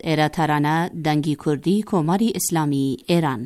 ایراترانه دنگی کردی کماری اسلامی ایران.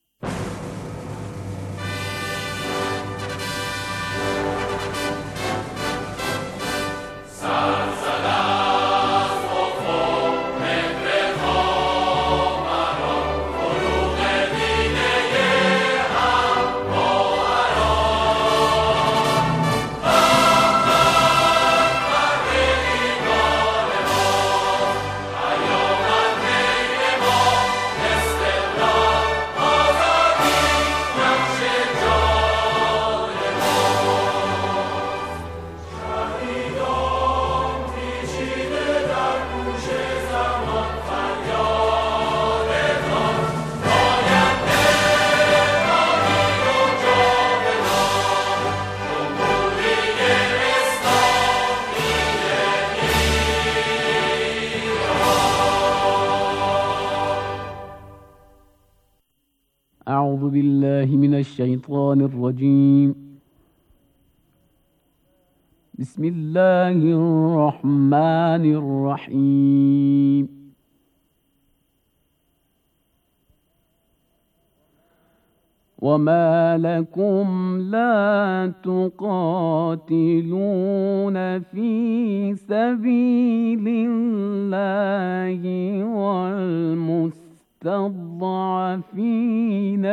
أعوذ بالله من الشيطان الرجيم. بسم الله الرحمن الرحيم. وما لكم لا تقاتلون في سبيل الله والمستضعفين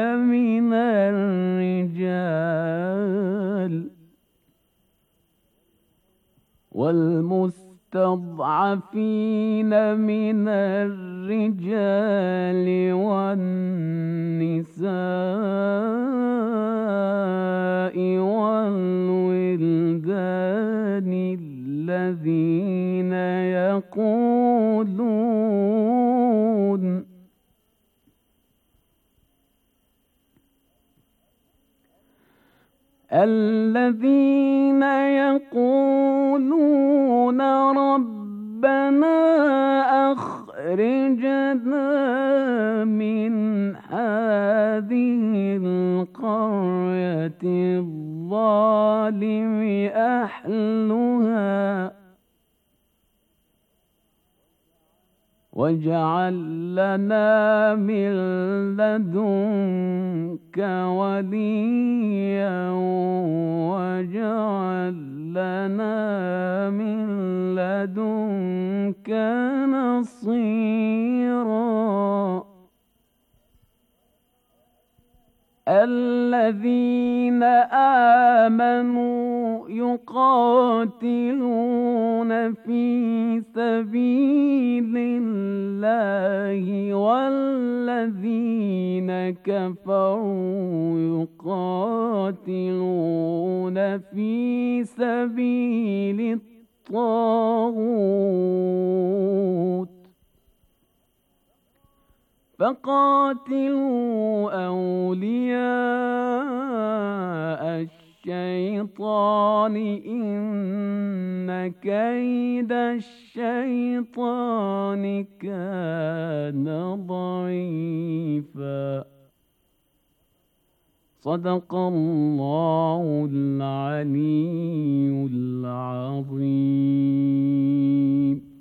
من الرجال والنساء والولدان الذين يقولون ربنا أخرجنا من هذه القرية الظالم أهلها واجعل لنا من لدنك وليا واجعل لنا من لدنك نصيرا. الذين آمنوا يقاتلون في سبيل الله والذين كفروا يقاتلون في سبيل الطاغوت فقاتلوا أولياء الشيطان إن كيد الشيطان كان ضعيفا. صدق الله العلي العظيم.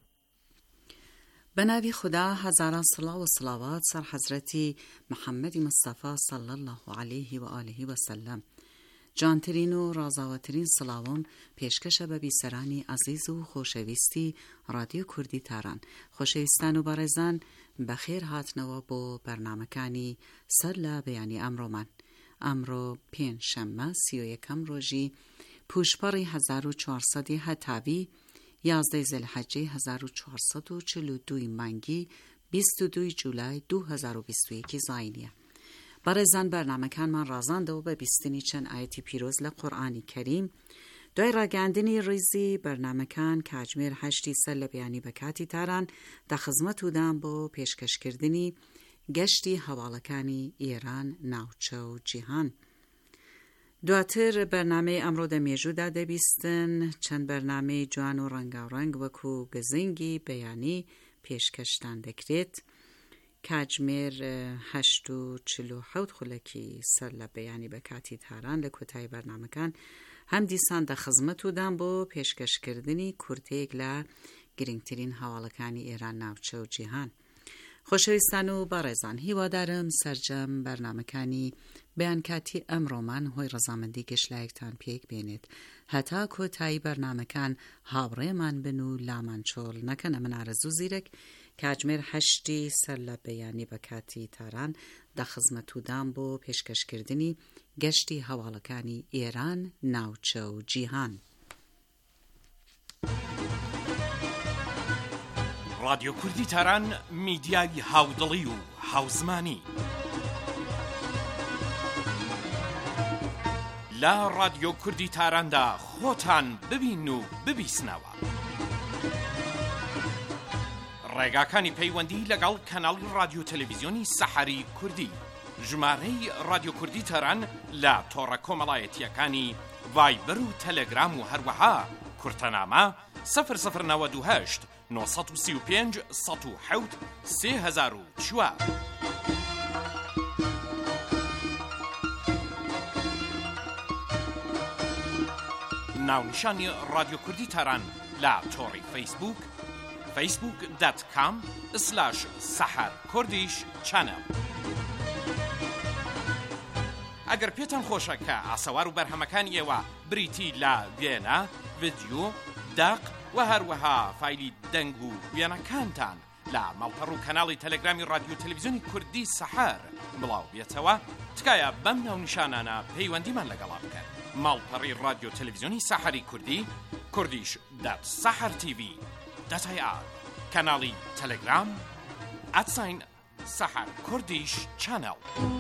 به نام خدا، هزاران صلاة و صلوات سر حضرت محمد مصطفی صلی الله علیه و آله و سلم. جانترین و رازاوترین سلاوان پیشکش به بیسرانی عزیز و خوشویستی رادیو کردی تاران. خوشویستان و بارزان بخیر هاتنوا با برنامه‌کانی سر لا بیانی امرو پین شنبه 31 روزی پوشپاری 1400 هتاوی 11 ذوالحجه 1442 منگی 22 جولای 2021 زاینیه. برای زن برنامه کن من رازان دو به بیستنی چند آیتی پیروز لقرآنی کریم دوی راگندنی ریزی برنامه کن که اجمیر 8 سال بیانی بکاتی تاران در خدمت بودم با پیشکش کردنی گشتی حوالکانی ایران ناوچه و جیهان. دواتر برنامه امرو ده میجو داده بیستن چند برنامه جوان و رنگ وکو گزنگی بیانی پیشکشتن دکریت کاجمیر 847 خلکی سر لبیانی بکاتی تاران لکوتای برنامه کن هم دیسان ده خزمت بودن با پیشکش کردنی کرتیگ لا گرنگترین هەواڵەکانی ئێران ناوچە و جیهان. خۆشەویستان و بەڕێزان، هیوادارم سەرجەم بەرنامەکانی بەیانکاتی ئەمڕۆمان هۆی ڕەزامەندی گەشتلایەکتان پێک بێنێت. هەتا کۆتایی بەرنامەکان هاوڕێمان بن و لامان چۆڵ نەکەنە. من ئارەزوو زیرەک کاتژمێر 8 سەر لە بەیانی بە کاتی تاران دەخزمەتودان بۆ پێشکەشکردنی گەشتی هەواڵەکانی ئێران ناوچە و جیهان. رادیۆ کوردی تاران میدیای هاودڵی و هاوزمانی لە رادیۆ کوردی تاراندا خۆتان ببین و ببیسنەوە. ڕێگاکانی پەیوەندی لەگەڵ کەناڵی رادیۆ تەلەڤیزیۆنی سەحەری کوردی، ژمارەی رادیۆ کوردی تاران لە تۆڕە کۆمەڵایەتیەکانی ڤایبەر و تەلەگرام و هەروەها کورتەنامە 0098 935 107 3004. ناونیشانی رادیۆ کوردی تاران لە تۆڕی فەیسبوک facebook.com/saharkurdish channel. ئەگەر پێتان خۆشە کە ئاسەوار و بەرهەمەکانی ئێوە بریتی لە وێنە، ڤیدیۆ، داق و هەروەها فایلی دەنگ و وێنەکانتان لە ماڵپەڕ و کەناڵی تەلەگرامی رادیۆ تەلەڤیزیۆنی کوردی سەحەر بڵاو بێتەوە، تکایە بەم ناونیشانانە پەیوەندیمان لەگەڵا بکەن. ماڵپەڕی رادیۆ تەلەڤیزیۆنی سەحەری کوردی kurdish.sahartv.ir، کەناڵی تەلەگرام @saharkurdish channel.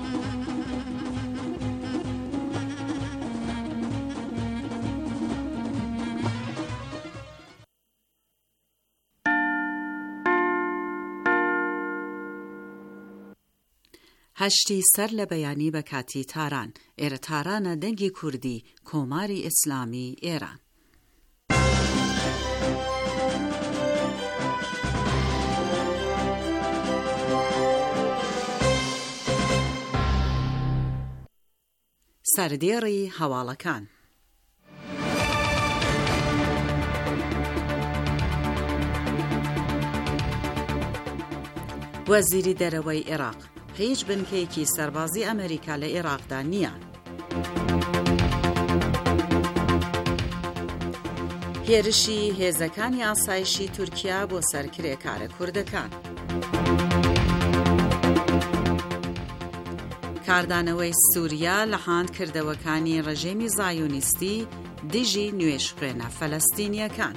هەشتی سەر لە بەیانی بە کاتی تاران. ئێرە تارانە دەنگی کوردی کۆماری ئیسلامی ئێران. سەردێڕی هەواڵەکان. وەزیری دەرەوەی عێراق: هیچ بنکەیەکی سەربازی ئەمریکا لە عێراقدا نییە. هێرشی هێزەکانی ئاسایشی تورکیا بۆ سەرکرێکارە کوردەکان. کاردانەوەی سووریا لە هاندکردەوەکانی ڕژێمی زایۆنیستی دژی نوێژخوێنە فەلەستینیەکان.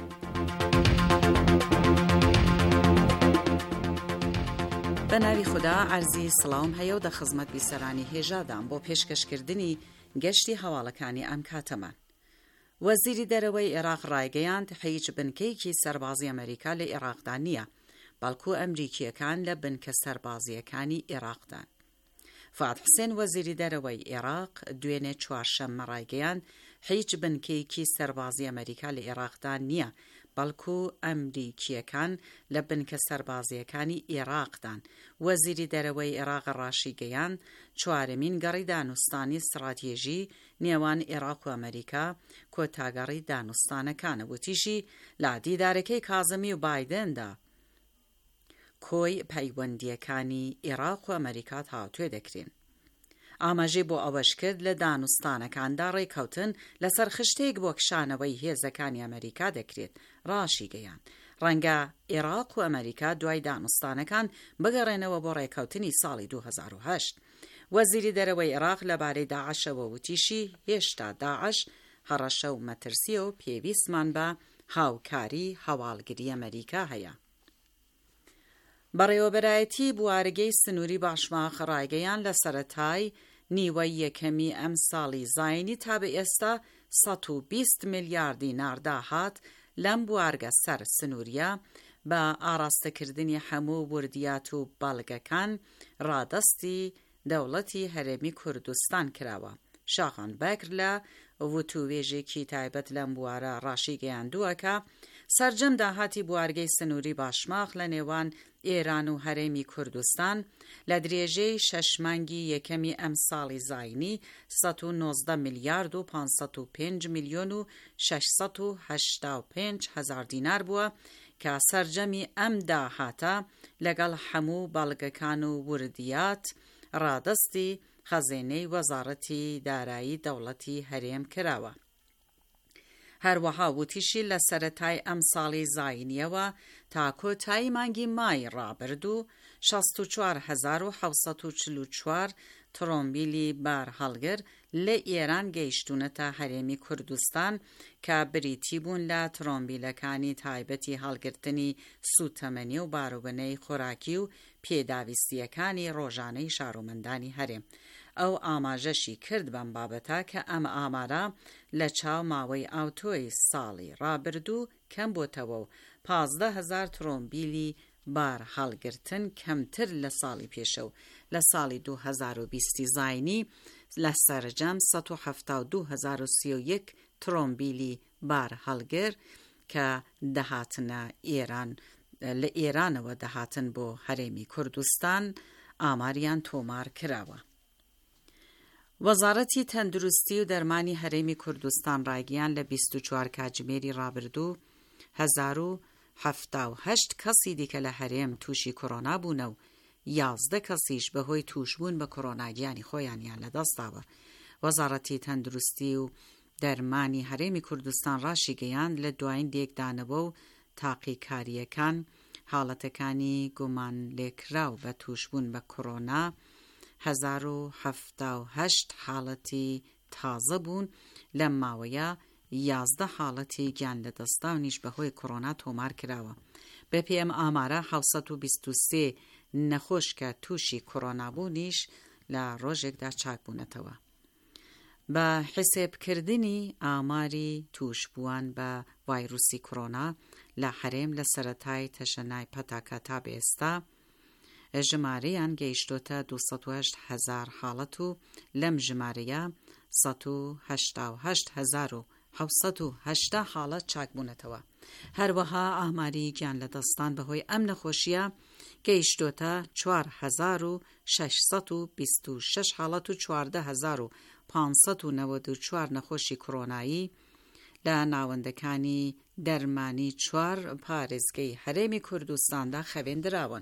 بە ناوی خوددا عەرزی سڵاوم هەیە و دەخزمەت بیسەرانی هێژادان بۆ پێشکەشکردنی گەشتی هەواڵەکانی ئەم کاتەمان. وەزیری دەرەوەی عێراق ڕایگەیاند هیچ بنکەیەکی سەربازی ئەمریکا لە عێراقدا نییە، بەڵکو ئەمریکیەکان لە بنکە سەربازیەکانی عێراقدان. فواد حوسێن وەزیری دەرەوەی عێراق دوێنێ چوارشەممە ڕایگەیاند هیچ بنکەیەکی سەربازی ئەمریکا لە عێراقدا نییە، بەڵکو ئەمریکیەکان لە بنکە سەربازیەکانی عێراقدان. وەزیری دەرەوەی عێراق ڕاشیگەیاند چوارەمین گەڕی دانوستانی استراتێژی نێوان عێراق و ئەمریکا کۆتاگەڕی دانوستانەکانە. وتیژی لە دیدارەکەی کازمی و بایدندا کۆی پەیوەندیەکانی عێراق و ئەمریکا هاوتوێ دەکرێن. ئاماژەی بۆ ئەوەش کرد لە دانوستانەکاندا ڕێکەوتن لەسەر خشتێک بۆ کشانەوەی هێزەکانی ئەمریکا دەکرێت. ڕاشیگەیاند ڕەنگە عێراق و ئەمریکا دوای دانوستانەکان بگەڕێنەوە بۆ ڕێکەوتنی ساڵی 2008. وەزیری دەرەوەی عێراق لەبارەی داعشەوە وتیشی هێشتا داعش هەڕەشە و مەترسیە و پێویستمان بە هاوکاری هەواڵگری ئەمریکا هەیە. بەڕێوەبەرایەتی بوارگەی سنووری باشماخ ڕایگەیان لە سەرەتای نیوەی یەکەمی ئەم ساڵی زاینی تا بە ئێستا 120 میلیارد دینار داهات لەم بوارگە سەر سنووریە بە ئاراستەکردنی هەموو وردیات و بەڵگەکان ڕادەستی دەوڵەتی هەرێمی کوردستان کراوە. شاخان بەکر لە وتووێژێکی تایبەت لەم بوارە ڕاشی گەیاندووەکە سەرجەم داهاتی بوارگەی سنووری باشماخ لە نێوان ئێران و هەرێمی کوردستان لە درێژەی 6 مانگی یەکەمی ئەم ساڵی زاینی 119 میلیارد و 505 میلیۆن و 685 هەزار دینار بووە، کە سەرجەمی ئەم داهاتە لەگەڵ هەموو بەڵگەکان و وردیات ڕادەستی خەزینەی وەزارەتی دارایی دەوڵەتی هەرێم کراوە. هەروەها وتیشی لە سەرەتای ئەم ساڵی زاینیەوە تا کۆتایی مانگی مای ڕابردوو 64,744 ترۆمبیلی بار هەڵگر لە ئێران گەیشتونەتە هەرێمی کوردستان کە بریتی بوون لە ترۆمبیلەکانی تایبەتی هەڵگرتنی سوتەمەنی و باروبنەی خۆراکی و پێداویستیەکانی ڕۆژانەی شارومەندانی هەرێم. ئەو ئاماژەشی کرد بەم بابەتە کە ئەم ئامارە لە چاو ماوەی ئاوتۆی ساڵی ڕابردوو کەم بۆتەوە و 15,000 ترۆمبیلی بار هەڵگرتن کەمتر لە ساڵی پێشە و لە ساڵی 2020 زاینی لە سەرجەم 172,031 ترۆمبیلی بار هەڵگر کە دەهاتنە ئێران لە ئێرانەوە دەهاتن بۆ هەرێمی کوردستان ئاماریان تۆمار کراوە. وەزارەتی تەندروستی و دەرمانی هەرێمی کوردستان ڕایگەیان لە 24 کاتژمێری ڕابردوو 1078 کەسی دیکە لە هەرێم تووشی کۆڕۆنا بوونە و 11 کەسیش بەهۆی تووشبوون بە کۆڕۆناگیانی خۆیانیان لەدەستاوە. وەزارەتی تەندروستی و دەرمانی هەرێمی کوردستان ڕاشی گەیاند لە دوایین لێکدانەوە و تاقیکاریەکان حاڵەتەکانی گومان لێکراو بە تووشبوون بە کۆڕۆنا 1078 حاڵەتی تازە بوون لەم ماوەیە 11 حاڵەتی گیان لە دەستاونیش بەهۆی کۆڕۆنا تۆمار کراوە. بە پێم ئامارە 723 نەخۆش کە تووشی کۆڕۆنا بوونیش لە ڕۆژێکدا چاک بوونەتەوە. بە حسێبکردنی ئاماری تووشبووان بە ڤایرۆسی کۆڕۆنا لە هەرێم لە سەرەتای تەشەنای پەتاکە تا بێستا ژمارەیان گەیشتۆتە 208,000 حاڵەت و لەم ژمارەیە 188,780 حاڵەت چاک بوونەتەوە. هەروەها ئاماری گیان لە دەستان بەهۆی ئەم نەخۆشیە گەیشتۆتە 4,626 حاڵەت و 14,594 نەخۆشی کۆڕۆنایی لە ناوەندەکانی دەرمانی 4 پارێزگەی هەرێمی کوردستاندا خەوێندراون.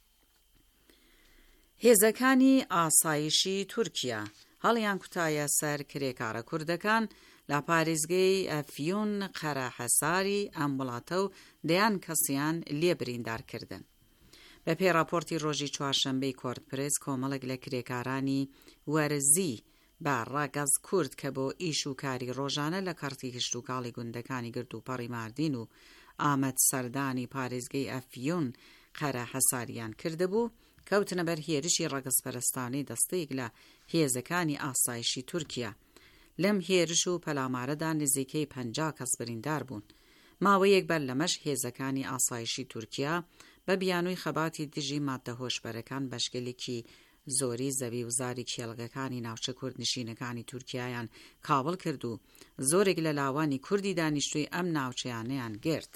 هێزەکانی ئاسایشی تورکیا هەڵیان کوتایە سەر کرێکارە کوردەکان لە پارێزگەی ئەفیون قەرەحەساری ئەم وڵاتە و دەیان کەسیان لێ بریندارکردن. بە پێی راپۆرتی ڕۆژی چوارشەمبەی کۆردپرس کۆمەڵێک لە کرێکارانی وەرزی بە ڕاگەز کورد کە بۆ ئیش و کاری ڕۆژانە لە کارتی هشتوکاڵی گوندەکانی گرد و پەڕی ماردین و ئامەد سەردانی پارێزگەی ئەفیون قەرەحەساریان کردبوو کەوتنە بەر هێرشی ڕەگەزپەرستانی دەستەیەک لە هێزەکانی ئاسایشی تورکیا. لەم هێرش و پەلامارەدا نزیکەی 50 کەس بریندار بوون. ماوەیەک بەر لەمەش هێزەکانی ئاسایشی تورکیا بە بیانووی خەباتی دژی ماددە هۆشبەرەکان بەشگەلێکی زۆری زەوی وزاری کێڵگەکانی ناوچە کورد نشینەکانی تورکیایان کابڵ کرد و زۆرێک لە لاوانی کوردی دانیشتووی ئەم ناوچەیانەیان گرت.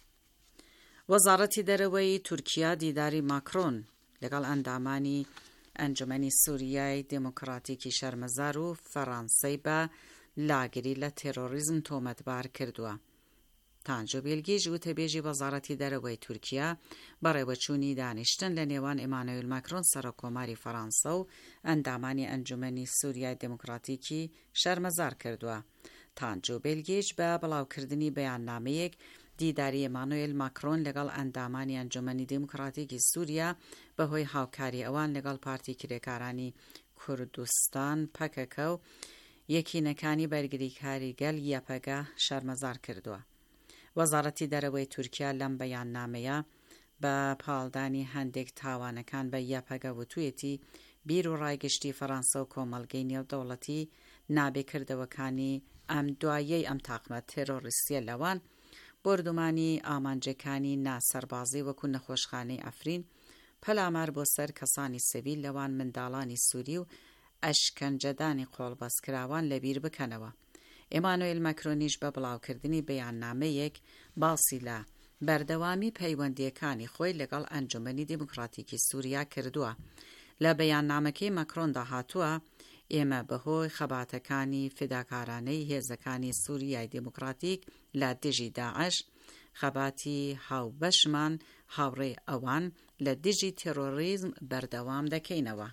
وەزارەتی دەرەوەی تورکیا دیداری ماکرۆن لەگەڵ ئەندامانی ئەنجومەنی سووریای دموکراتیکی شەرمەزار و فەڕەنسەی بە لاگری لە تێرۆریزم تۆمەتبار کردووە. تانجۆ بێلگیش وتەبێژی وەزارەتی دەرەوەی تورکیا بەڕێوەچوونی دانیشتن لە نێوان ئێمانوئیل ماکرۆن سەرۆکۆماری فەڕەنسە و ئەندامانی ئەنجومەنی سووریای دموکراتیکی شەرمەزار کردووە. تانجۆ بێلگیش بە بڵاوکردنی بەیاننامەیەک دیداری ئێمانوئیل ماکرۆن لەگەڵ ئەندامانی ئەنجومەنی دموکراتیکی سووریا بەهۆی هاوکاری ئەوان لەگەڵ پارتی کرێکارانی کوردستان پەکەکە و یەکینەکانی بەرگریکاری گەل یەپەگە شەرمەزار کردووە. وەزارەتی دەرەوەی تورکیا لەم بەیاننامەیە بە پاڵدانی هەندێک تاوانەکان بە یەپەگە وتوویەتی بیر و ڕایگەشتی فەڕەنسە و کۆمەڵگەی نێودەوڵەتی نابێکردەوەکانی ئەم دوایەی ئەم تاقمە تێرۆریستیە لەوان بردومانی ئامانجەکانی ناسەربازی وەکو نەخۆشخانەی ئەفرین پەلامار بۆ سەر کەسانی سەویل لەوان منداڵانی سووری و ئەشکەنجەدانی قۆڵبەستکراوان لەبیر بکەنەوە. ئێمانوئیل ماکرۆنیش بە بڵاوکردنی بەیاننامەیەک باسی لە بەردەوامی پەیوەندیەکانی خۆی لەگەڵ ئەنجومەنی دموکراتیکی سووریا کردووە. لە بەیاننامەکەی ماکرۆندا هاتووە ئێمە بەهۆی خەباتەکانی فداکارانەی هێزەکانی سووریای دموکراتیک لە دژی داعش خەباتی هاوبەشمان هاوڕێ ئەوان لە دژی تێرۆریزم بەردەوام دەکەینەوە.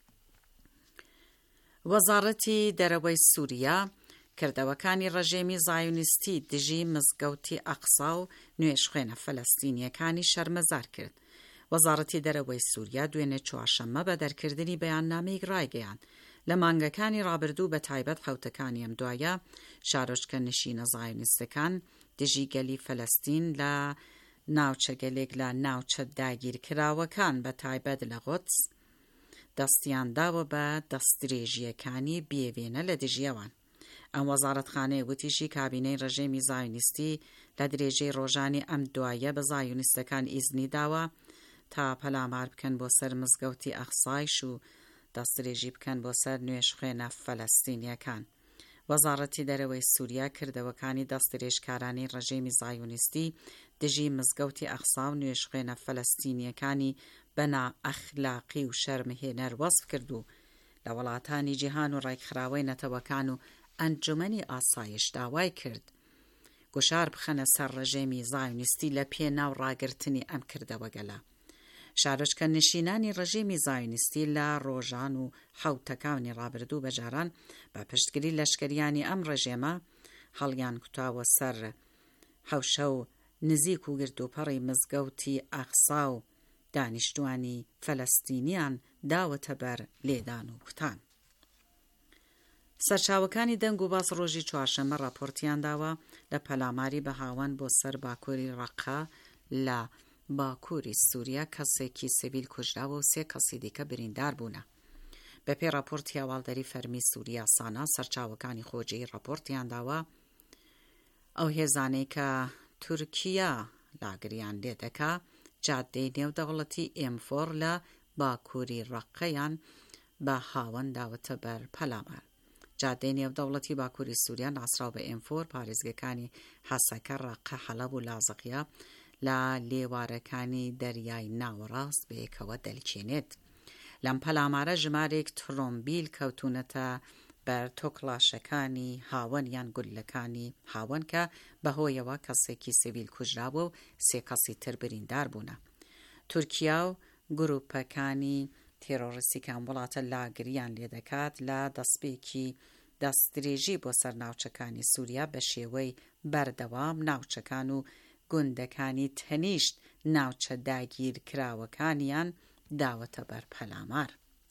وەزارەتی دەرەوەی سووریا کردەوەکانی ڕژێمی زایونیستی دژی مزگەوتی ئەقسا و نوێژخوێنە فەلەستینیەکانی شەرمەزار کرد. وەزارەتی دەرەوەی سووریا دوێنێ چوارشەممە بە دەرکردنی بەیاننامەیەک ڕایگەیاند لە مانگەکانی ڕابردوو بە تایبەت خەوتەکانی ئەم دوایە شارۆچکە نشینە زایونیستەکان دژی گەلی فەلەستین لە ناوچەگەلێک لە ناوچە داگیرکراوەکان بە تایبەت لە قودس دەستیان داوە بە دەستدرێژیەکانی بێوێنە لە دژیەوان. ئەم وەزارەتخانەیە وتیشی کابینەی ڕژێمی زایونیستی لە درێژەی ڕۆژانی ئەم دوایە بە زایونیستەکان ئیزنی داوە تا پەلامار بکەن بۆ سەر مزگەوتی ئەقسایش و دەستدرێژی بکەن بۆ سەر نوێژخوێنە فەلەستینیەکان. وەزارەتی دەرەوەی سووریا کردەوەکانی دەستدرێژکارانی ڕژێمی زایونیستی دژی مزگەوتی ئەقسا و نوێژخوێنە فەلەستینیەکانی بە نائەخلاقی و شەرمهێنەر وەصف کرد و لە وڵاتانی جیهان و ڕێکخراوەی نەتەوەکان و ئەنجومەنی ئاسایش داوای کرد گوشار بخەنە سەر ڕژێمی زایونیستی لە پێناو ڕاگررتنی ئەم کردەوەگەلە. شارۆچکە نشینانی ڕژێمی زایونیستی لە ڕۆژان و حەوتەکانی ڕابردوو بەجاران بە پشتگیری لەشکریانی ئەم ڕژێمە هەڵیان کوتاوە سەر حەوشە و نزیک و گردوپەڕی مزگەوتی ئەقسا و دانیشتوانی فەلەستینیان داوەتە بەر لێدان و کوتان. سەرچاوەکانی دەنگ و باس ڕۆژی چوارشەممە راپۆرتیان داوە لە پەلاماری بە هاوان بۆ سەر باکووری ڕەقا لە باکووری سووریا کەسێکی سیڤیل کوژراوە و 3 کەسی دیکە بریندار بوونە. بەپێی راپۆرتی هەواڵدەری فەرمی سووریا سانا سەرچاوەکانی خۆجێی راپۆرتیان داوە ئەو هێزانەی کە تورکیا لاگریان لێ دەکا جادەی نێودەوڵەتی ئێم4 لە باکووری ڕەقەیان بە هاوەن داوەتە بەر پەلامار. جادەی نێودەوڵەتی باکووری سووریا ناسراو بە ئێم4 پارێزگەکانی حەسەکە، ڕەقە، حەلەب و لازەقیە لە لێوارەکانی دەریای ناوەڕاست بەیەکەوە دەلکێنێت. لەم پەلامارە ژمارێک ترۆمبیل کەوتونەتە بەر تۆکڵاشەکانی هاوەن یان گولەکانی هاوەن کە بەهۆیەوە کەسێکی سیڤیل کوژراوە و 3 کەسی تر بریندار بوونە. تورکیا و گروپەکانی تێرۆریستیکان وڵاتە لاگریان لێ دەکات لە دەستپێکی دەستدرێژی بۆ سەر ناوچەکانی سووریا بە شێوەی بەردەوام ناوچەکان و گوندەکانی تەنیشت ناوچە داگیرکراوەکانیان داوەتە بەر پەلامار.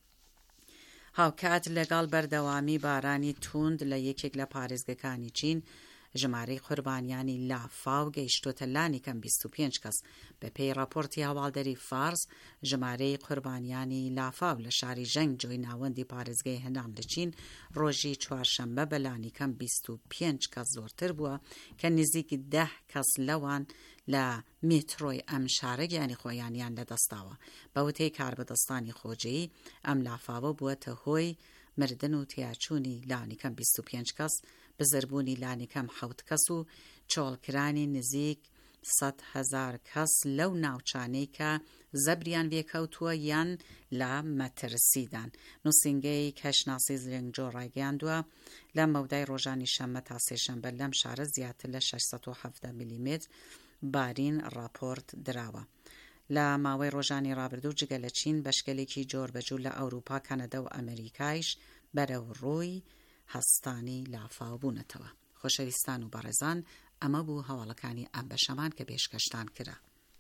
هاوکات لەگەڵ بەردەوامی بارانی توند لە یەکێک لە پارێزگەکانی چین ژمارەی قوربانیانی لافاو گەیشتۆتە لانی کەم 25 کەس. بە پێی راپۆرتی هەواڵدەری فارس ژمارەی قوربانیانی لافاو لە شاری ژەنگ جۆی ناوەندی پارێزگای هەنان لە چین ڕۆژی چوارشەممە بە لانی کەم 25 کەس زۆرتر بووە کە نزیکی 10 کەس لەوان لە مێترۆی ئەم شارە گیانی خۆیانیان لەدەستاوە. بەوتەی کاربەدەستانی خۆجەیی ئەم لافاوە بووەتە هۆی مردن و تیاچوونی لانی کەم 25 کەس، بزربوونی لانی کەم 7 کەس و چۆڵکرانی نزیک 100,000 کەس لەو ناوچانەی کە زەبریان بێکەوتووە یان لە مەترسیدان. نووسینگەی کەشناسی زلێنگجۆ ڕایگەیاندووە لە مەودای ڕۆژانی شەممە تا سێشەمبە لەم شارە زیاتر لە 670 میلیمتر بارین راپۆرت دراوە. لە ماوەی ڕۆژانی ڕابردوو جگە لە چین بەشکەلێکی جۆربەجوو لە ئەوروپا، کەنەدا و ئەمریکایش بەرەو ڕووی هەستانی لافاو بوونەتەوە. خۆشەویستان و بەڕێزان، ئەمە بوو هەواڵەکانی ئەم بەشەمان کە پێشکەشتان کرا.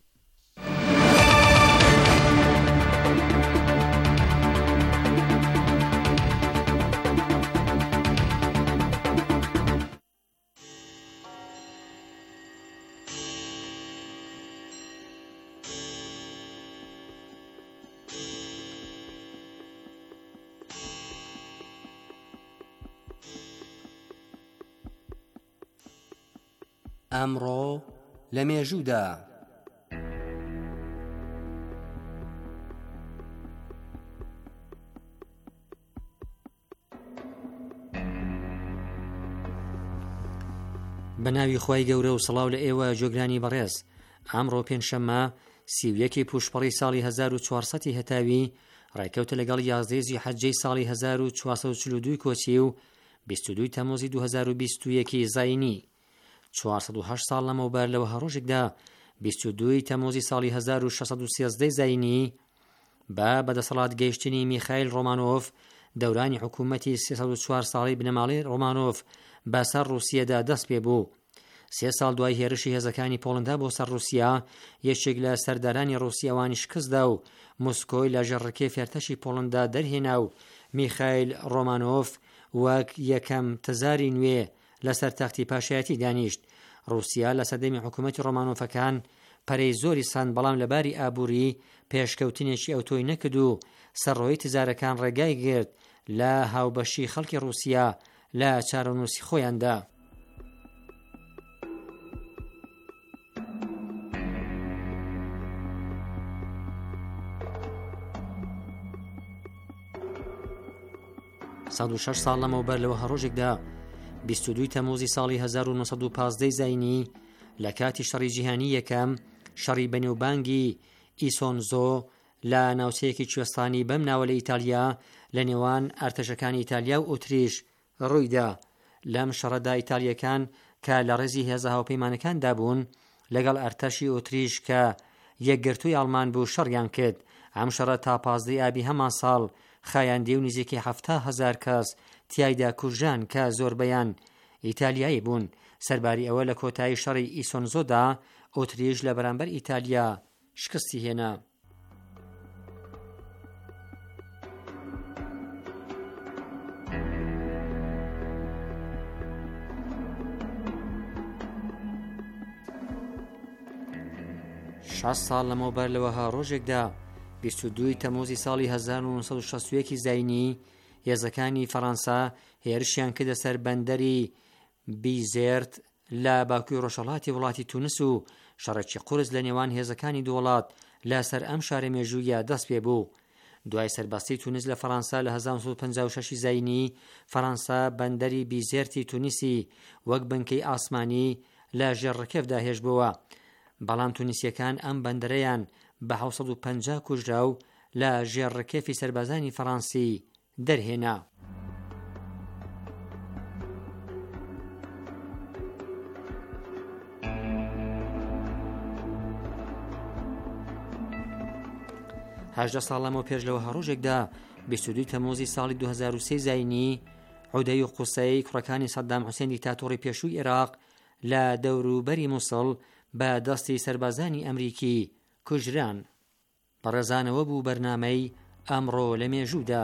ئەمڕۆ لە مێژوودا بە ناوی خوای گەورە و سڵاو لە ئێوە جۆگرانی بەڕێز. ئەمڕۆ پێنجشەممە 31 پوشپەڕی ساڵی 1440 هەتاوی ڕێکەوتە لەگەڵ 11 زیحەجەی ساڵی 1442 کۆچی و 22 تەموزی 2021 زاینی. 408 ساڵ لەمەوبەر لەوە هەڕۆژێکدا 22 تەموزی ساڵی 1613 زاینی بە بەدەسەڵات گەیشتنی میخائیل ڕۆمانۆف دەورانی حکوومەتی 304 ساڵی بنەماڵی ڕۆمانۆف بەسەر رووسیەدا دەست پێ بوو. 3 ساڵ دوای هێرشی هێزەکانی پۆڵندا بۆ سەر رووسیا، یەکێک لە سەردارانی رووسیاوانی شکستدا و موسکۆی لە ژەڕەکەی فێرتەشی پۆڵندا دەرهێنا و میخائیل ڕۆمانۆف وەک یەکەم تزاری نوێ لەسەر تەختی پاشایەتی دانیشت. رووسیا لە سەردەمی حکوومەتی ڕۆمانۆفەکان پەرەی زۆری ساند، بەڵام لەباری ئابووری پێشکەوتنێکی ئەوتۆی نەکرد و سەرڕۆی تجارەکان ڕێگای گرت لە هاوبەشی خەڵکی رووسیا لە چارەنووسی خۆیاندا. سەد و 6 ساڵ لەمەوبەر لەوە هەڕۆژێکدا 22 تەموزی ساڵی 1915 زاینی لە کاتی شەڕی جیهانی یەکەم، شەڕی بەنێوبانگی ئیسۆنزۆ لە ناوچەیەکی کوێستانی بەم ناوە لە ئیتالیا لە نێوان ئەرتەشەکانی ئیتالیا و ئۆتریش ڕوویدا. لەم شەڕەدا ئیتالیەکان کە لە ڕێزی هێزە هاوپەیمانەکاندا بوون لەگەڵ ئەرتەشی ئۆتریش کە یەکگرتووی ئەڵمان بوو شەڕیان کرد. ئەم شەڕە تا 15 ئابی هەمان ساڵ خایاندی و نزیکی 70,000 کەس تیایدا کوژان کە زۆربەیان ئیتالیایی بوون. سەرباری ئەوە لە کۆتایی شەڕی ئیسۆنزۆدا ئۆتریش لە بەرامبەر ئیتالیا شکستی هێنا. شەش ساڵ لەمەوبەر لەوەها ڕۆژێکدا 22 تەموزی ساڵی 1961 زاینی هێزەکانی فەڕەنسا هێرشیان کردە سەر بەندەری بیزێرت لە باکووری ڕۆژهەڵاتی وڵاتی تونس و شەڕێکی قورس لە نێوان هێزەکانی دوو وڵات لە سەر ئەم شارە مێژوویە دەست پێ بوو. دوای سەرباستی تونس لە فەڕەنسا لە 1956 زاینی فەڕەنسا بەندەری بیزێرتی تونیسی وەک بنکەی ئاسمانی لە ژێڕەکەفدا هێژ بووە، بەڵام تونیسیەکان ئەم بەندەرەیان بە 750 کوژرا و لە ژێڕەکەفی سەربازانی فەڕەنسی دەرهێنا. هەژدە ساڵ لەمەوە پێش لەوە هەڕۆژێکدا 22 تەموزی ساڵی 2003 زاینی عودەی و قوسەی کوڕەکانی سەدام حوسێن دیکتاتۆری پێشووی عێراق لە دەوروبەری مووسڵ بە دەستی سەربازانی ئەمریکی کوژران. بەڕێزانەوە بوو بەرنامەی ئەمڕۆ لە مێژوودا.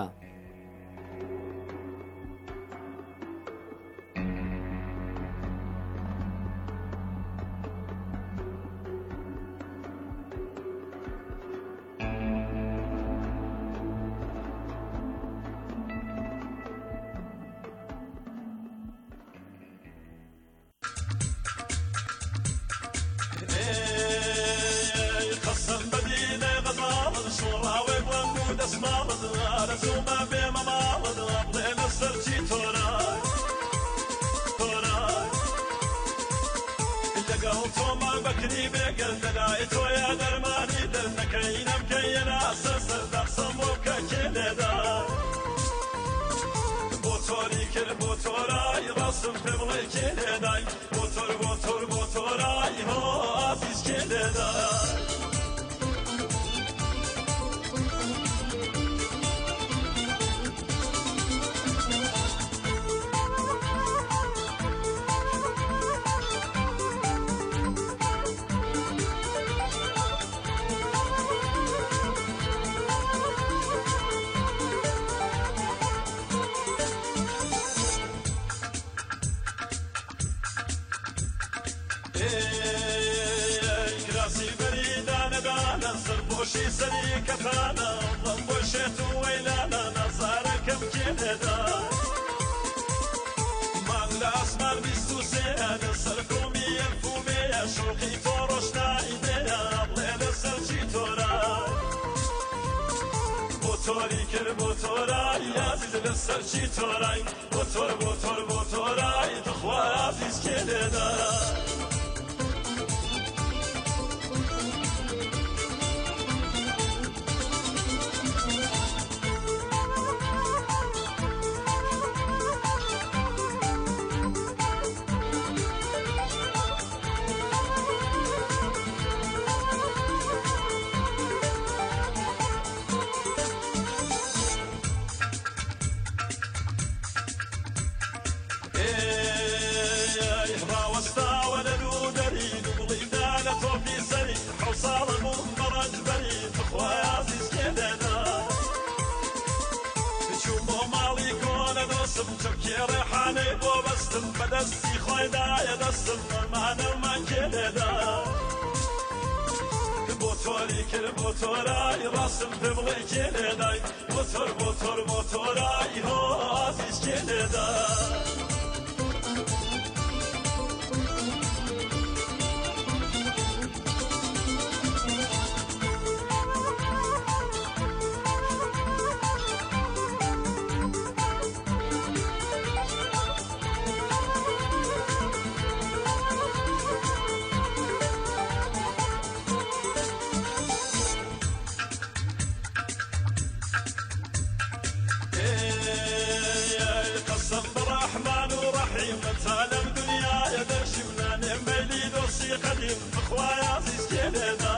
چوکی ریحانی بۆ بەستم بەدەستی خۆی دایە دەستم فەرمانەمان کێنێدا بۆ تۆری کرد بۆ تۆرای ڕاستم پێ بڵێ کێنێدای بۆ تۆرای هۆ ئازیز کێنێدا قديم اخويا عزيز كندا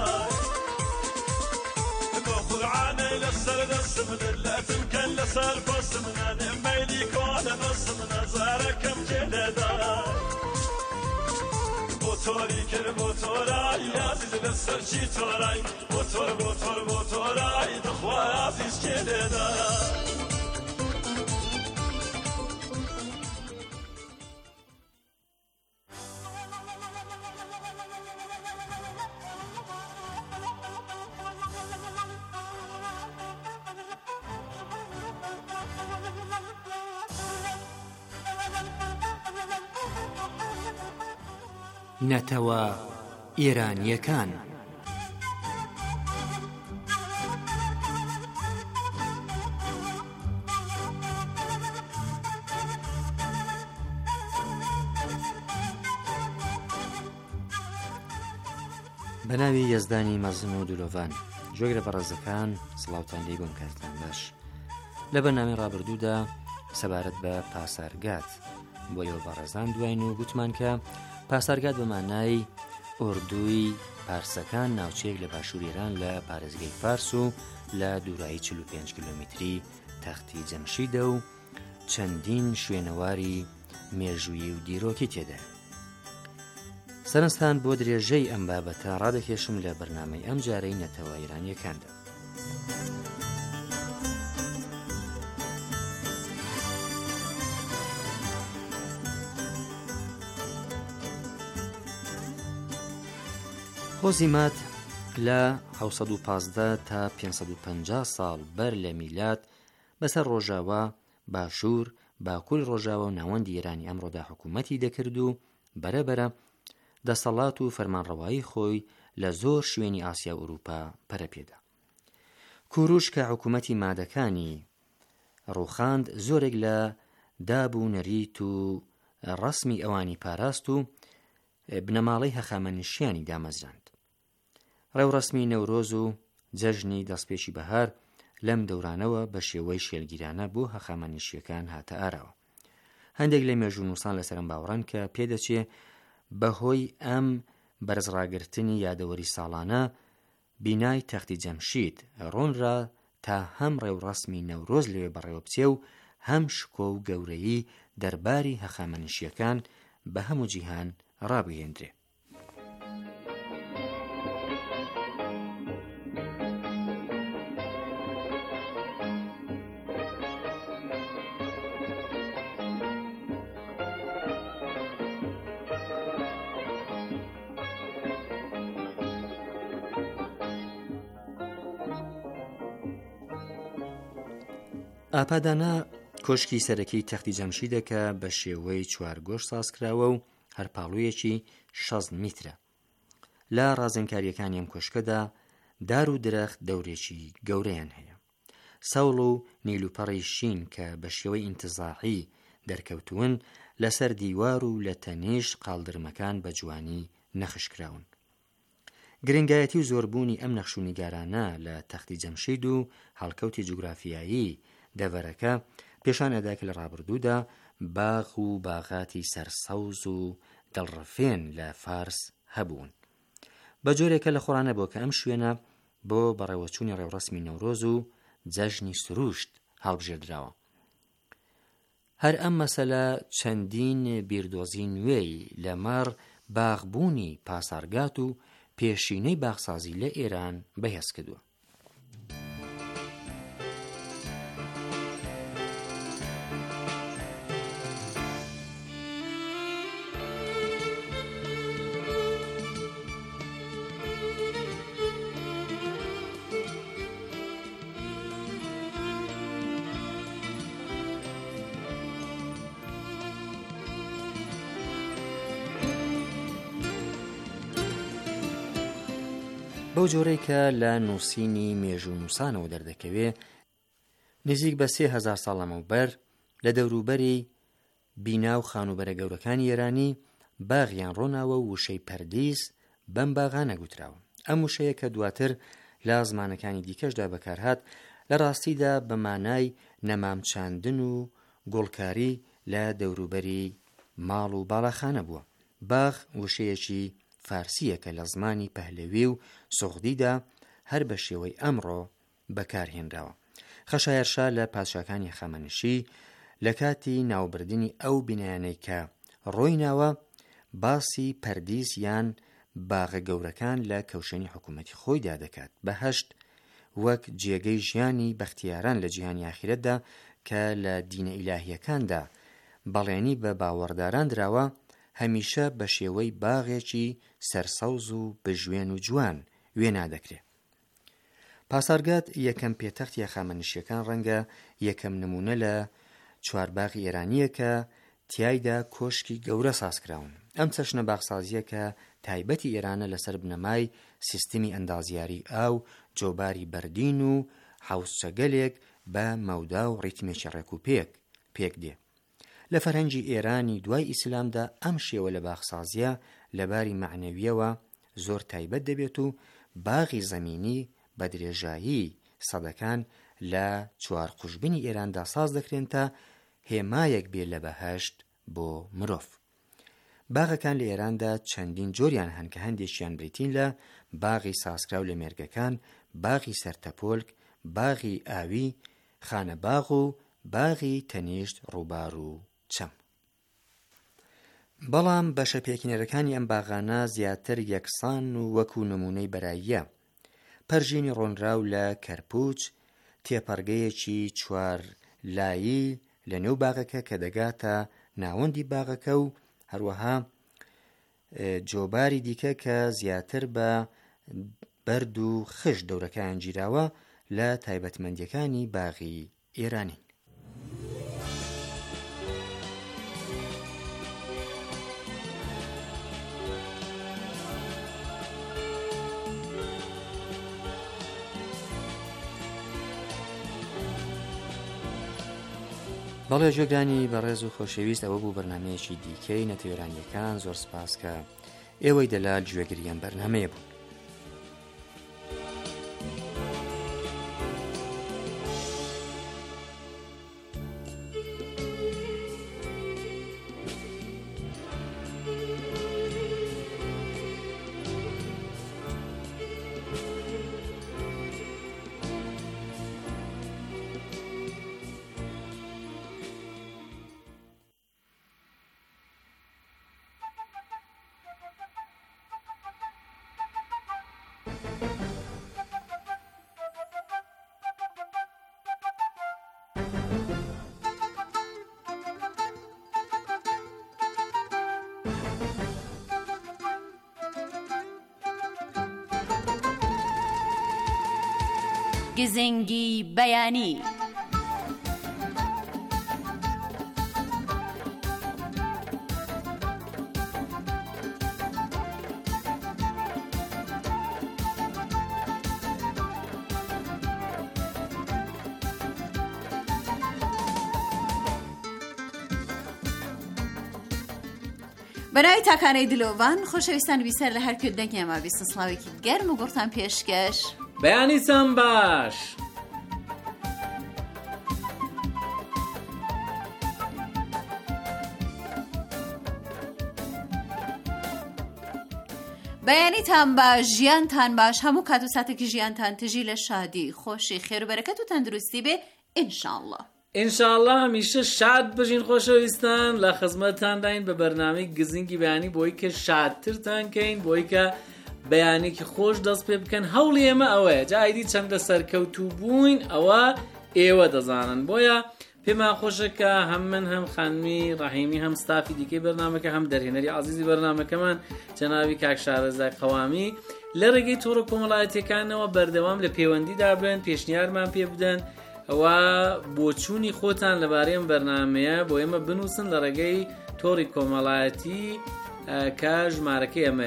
باخذ عاني لسر دسم لا تمكن لسر فصمنا نميلي كون بصمنا زاركم كندا موتوري كر موتوراي عزيز لسر شي توراي موتوراي اخويا عزيز كندا نەتەوە ئێرانیەکان. بە ناوی یەزدانی مەزن و دولۆڤان جۆگرە بەڕێزەکان سڵاوتان لێی بۆم کارتان باش. لە بەرنامەی ڕابردوودا سەبارەت بە پاسارگات بۆیەوە بەڕێزان دوایین و گوتمان کە پاسارگات بە مانای ئوردووی پارسەکان ناوچەیەک لە باشوور ئێران لە پارێزگای فارس و لە دوورایی 45 کیلۆمتری تەختی جەمشیدە و چەندین شوێنەواری مێژوویی و دیرۆکی تێدا. سەرنجتان بۆ درێژەی ئەم بابەتە ڕادەکێشم لە بەرنامەی ئەم جارەی نەتەوە ئێرانیەکاندا. خۆزیمات لە 715 تا 550 ساڵ بەر لە میلاد بەسەر ڕۆژاوە باشوور باکووری ڕۆژاوە و ناوەندی ئێرانی ئەمڕۆدا حکوومەتی دەکرد و بەرەبەرە دەسەڵات و فەرمانڕەوایی خۆی لە زۆر شوێنی ئاسیا و ئوروپا پەرەپێدا. کوروش کە حکوومەتی مادەکانی ڕووخاند زۆرێک لە دابوو نەریت و ڕەسمی ئەوانی پاراست و بنەماڵەی هەخامەنشیانی دامەزراند. ڕێوڕەسمی نەورۆز و جەژنی دەستپێشی بەهار لەم دەورانەوە بە شێوەی شێلگیرانە بۆ هەخامەنشیەکان هاتە ئاراوە. هەندێک لە مێژوو نووسان لەسەرم باوەڕان کە پێدەچێ بەهۆی ئەم بەرزڕاگرتنی یادەوەری ساڵانە بینای تەختی جەمشید ڕۆنرا تا هەم ڕێوڕەسمی نەورۆز لەوێ بەڕێوە بچێ و هەم شکۆ و گەورەیی دەرباری هەخامەنشیەکان بە هەموو جیهان ڕابگەیەندرێ. ئاپادانا کۆشکی سەرەکی تەختی جەمشیدە کە بە شێوەی چوارگۆش سازکراوە و هەرپاڵوویەکی 60 میترە. لە ڕازێنکاریەکانی ئەم کۆشکەدا دار و درەخت دەورێکی گەورەیان هەیە. سەوڵ و نیلوپەڕی شین کە بە شێوەی ئینتزاعی دەرکەوتون لەسەر دیوار و لە تەنیش قاڵدرمەکان بە جوانی نەخشکراون. گرنگایەتی و زۆربوونی ئەم نەخشوونیگارانە لە تەختی جەمشید و هەڵکەوتی جوگرافیایی دەڤەرەکە پێشان ئەدا کە لە ڕابردوودا باغ و باغاتی سەرسەوز و دڵڕفێن لە فارس هەبوون. بە جۆرێکە لە خۆرانە بۆ کە ئەم شوێنە بۆ بەڕێوەچوونی ڕێوڕەسمی نەورۆز و جەژنی سروشت هەڵبژێردراوە. هەر ئەم مەسەلە چەندین بیردۆزی نوێی لەمەڕ باغبوونی پاسارگات و پێشینەی باغسازی لە ئێران بەهێز کردووە. بەو جۆرەی کە لە نووسینی مێژوو نووسانەوە دەردەکەوێ نزیک بە 3000 ساڵ لەمەوبەر لە دەوروبەری بینا و خانوبەرە گەورەکانی ئێرانی باغیان ڕۆناوە و وشەی پەردیس بەم باغانە گوتراوە. ئەم وشەیە کە دواتر لە زمانەکانی دیکەشدا بەکارهات لە ڕاستیدا بە مانای نەمامچاندن و گوڵکاری لە دەوروبەری ماڵ و باڵاخانە بووە. باغ وشەیەکی فارسیە کە لە زمانی پەهلەوی و سوغدیدا هەر بە شێوەی ئەمڕۆ بەکارهێنراوە. خەشایەرشا لە پادشاکانی خەمەنشی لە کاتی ناوبردنی ئەو بینایانەی کە ڕۆی ناوە باسی پەردیس یان باغە گەورەکان لە کەوشەنی حکوومەتی خۆیدا دەکات بە هەشت وەک جێگەی ژیانی بەختیاران لە جیهانی ئاخرەتدا کە لە دینە ئیلاهیەکاندا بەڵێنی بە باوەڕداران دراوە هەمیشە بە شێوەی باغێکی سەرسەوز و بژوێن و جوان وێنادەکرێت. پاسارگاد یەکەم پێتەختی هەخامنشیەکان ڕەنگە یەکەم نمونە لە چوارباغی ئێرانیە کە تیایدا کۆشکی گەورە سازکراون. ئەم چەشنە باغسازیە کە تایبەتی ئێرانە لەسەر بنەمای سیستمی ئەندازیاری ئاو جۆباری بەردین و حوسچەگەلێک بە مەودا و ڕیتمێکی ڕێکوپێک پێک دێ. لە فەرهەنگی ئێرانی دوای ئیسلامدا ئەم شێوە لە باغسازیە لەباری معنەویەوە زۆر تایبەت دەبێت و باغی زەمینی بە درێژایی سەدەکان لە چوار قوشبینی ئێراندا ساز دەکرێن تا هێمایەک بێ لە بەهەشت بۆ مرۆڤ. باغەکان لە ئێراندا چەندین جۆریان هەن کە هەندێکیان بریتین لە باغی سازکراو لە مێرگەکان، باغی سەرتەپۆلک، باغی ئاوی، خانە باغ و باغی تەنیشت ڕووبار و چەم. بەڵام بەشە پێکینەرەکانی ئەم باغانە زیاتر یەکسان و وەکو نمونەی بەراییە. پەرژینی ڕۆنراو لە کەرپوچ، تێپەڕگەیەکی چوار لایی لە نێو باغەکە کە دەگاتە ناوەندی باغەکە و هەروەها جۆباری دیکە کە زیاتر بە بەرد و خش دەورەکان گیراوە لە تایبەتمەندیەکانی باغی ئێرانی. بەڵێ ژێگرانی بەڕێز و خۆشەویست، ئەوە بوو بەرنامەیەکی دیکەی نەتەوێرانیەکان. زۆر سپاس کە ئێوەی دەلال گوێگریان بەرنامەیە بوو. گزنگی بەیانی. بەناوی تاکانەی دلۆڤان خۆشەویستان بیسەر لە هەر کردنێکی ئەمە بیستن سڵاوێکی گەرم و گوڵتان پێشکەش بەیانی چەند باش. بەیانیتان باش، ژیانتان باش، هەموو کات و ساتێکی ژیانتان تژی لە شادی، خۆشی، خێر و بەرەکەت و تەندروستی بێ ئینشاءالله. ئینشاءالله هەمیشە شاد بژین خۆشەویستان. لە خزمەتتان داین بە بەرنامەی گزنگی بەیانی بۆی کە شادترتان کەین، بۆی کە بەیانێکی خۆش دەست پێ بکەن. هەوڵی ئێمە ئەوەیە، جایدی چەندە سەرکەوتوو بووین ئەوە ئێوە دەزانن. بۆیە پێمان خۆشە کە هەم من هەم خانمی ڕەحیمی هەم ستافی دیکەی بەرنامەکە هەم دەرهێنەری عەزیزی بەرنامەکەمان جەنابی کاک شارەزای قەوامی لە ڕێگەی تۆڕە کۆمەڵایەتیەکانەوە بەردەوام لە پەیوەندیدا بن، پێشنیارمان پێ بدەن ئەوە بۆچوونی خۆتان لەبارەی ئەم بەرنامەیە بۆ ئێمە بنووسن لە ڕێگەی تۆڕی کۆمەڵایەتی کە ژمارەکەی ئەمە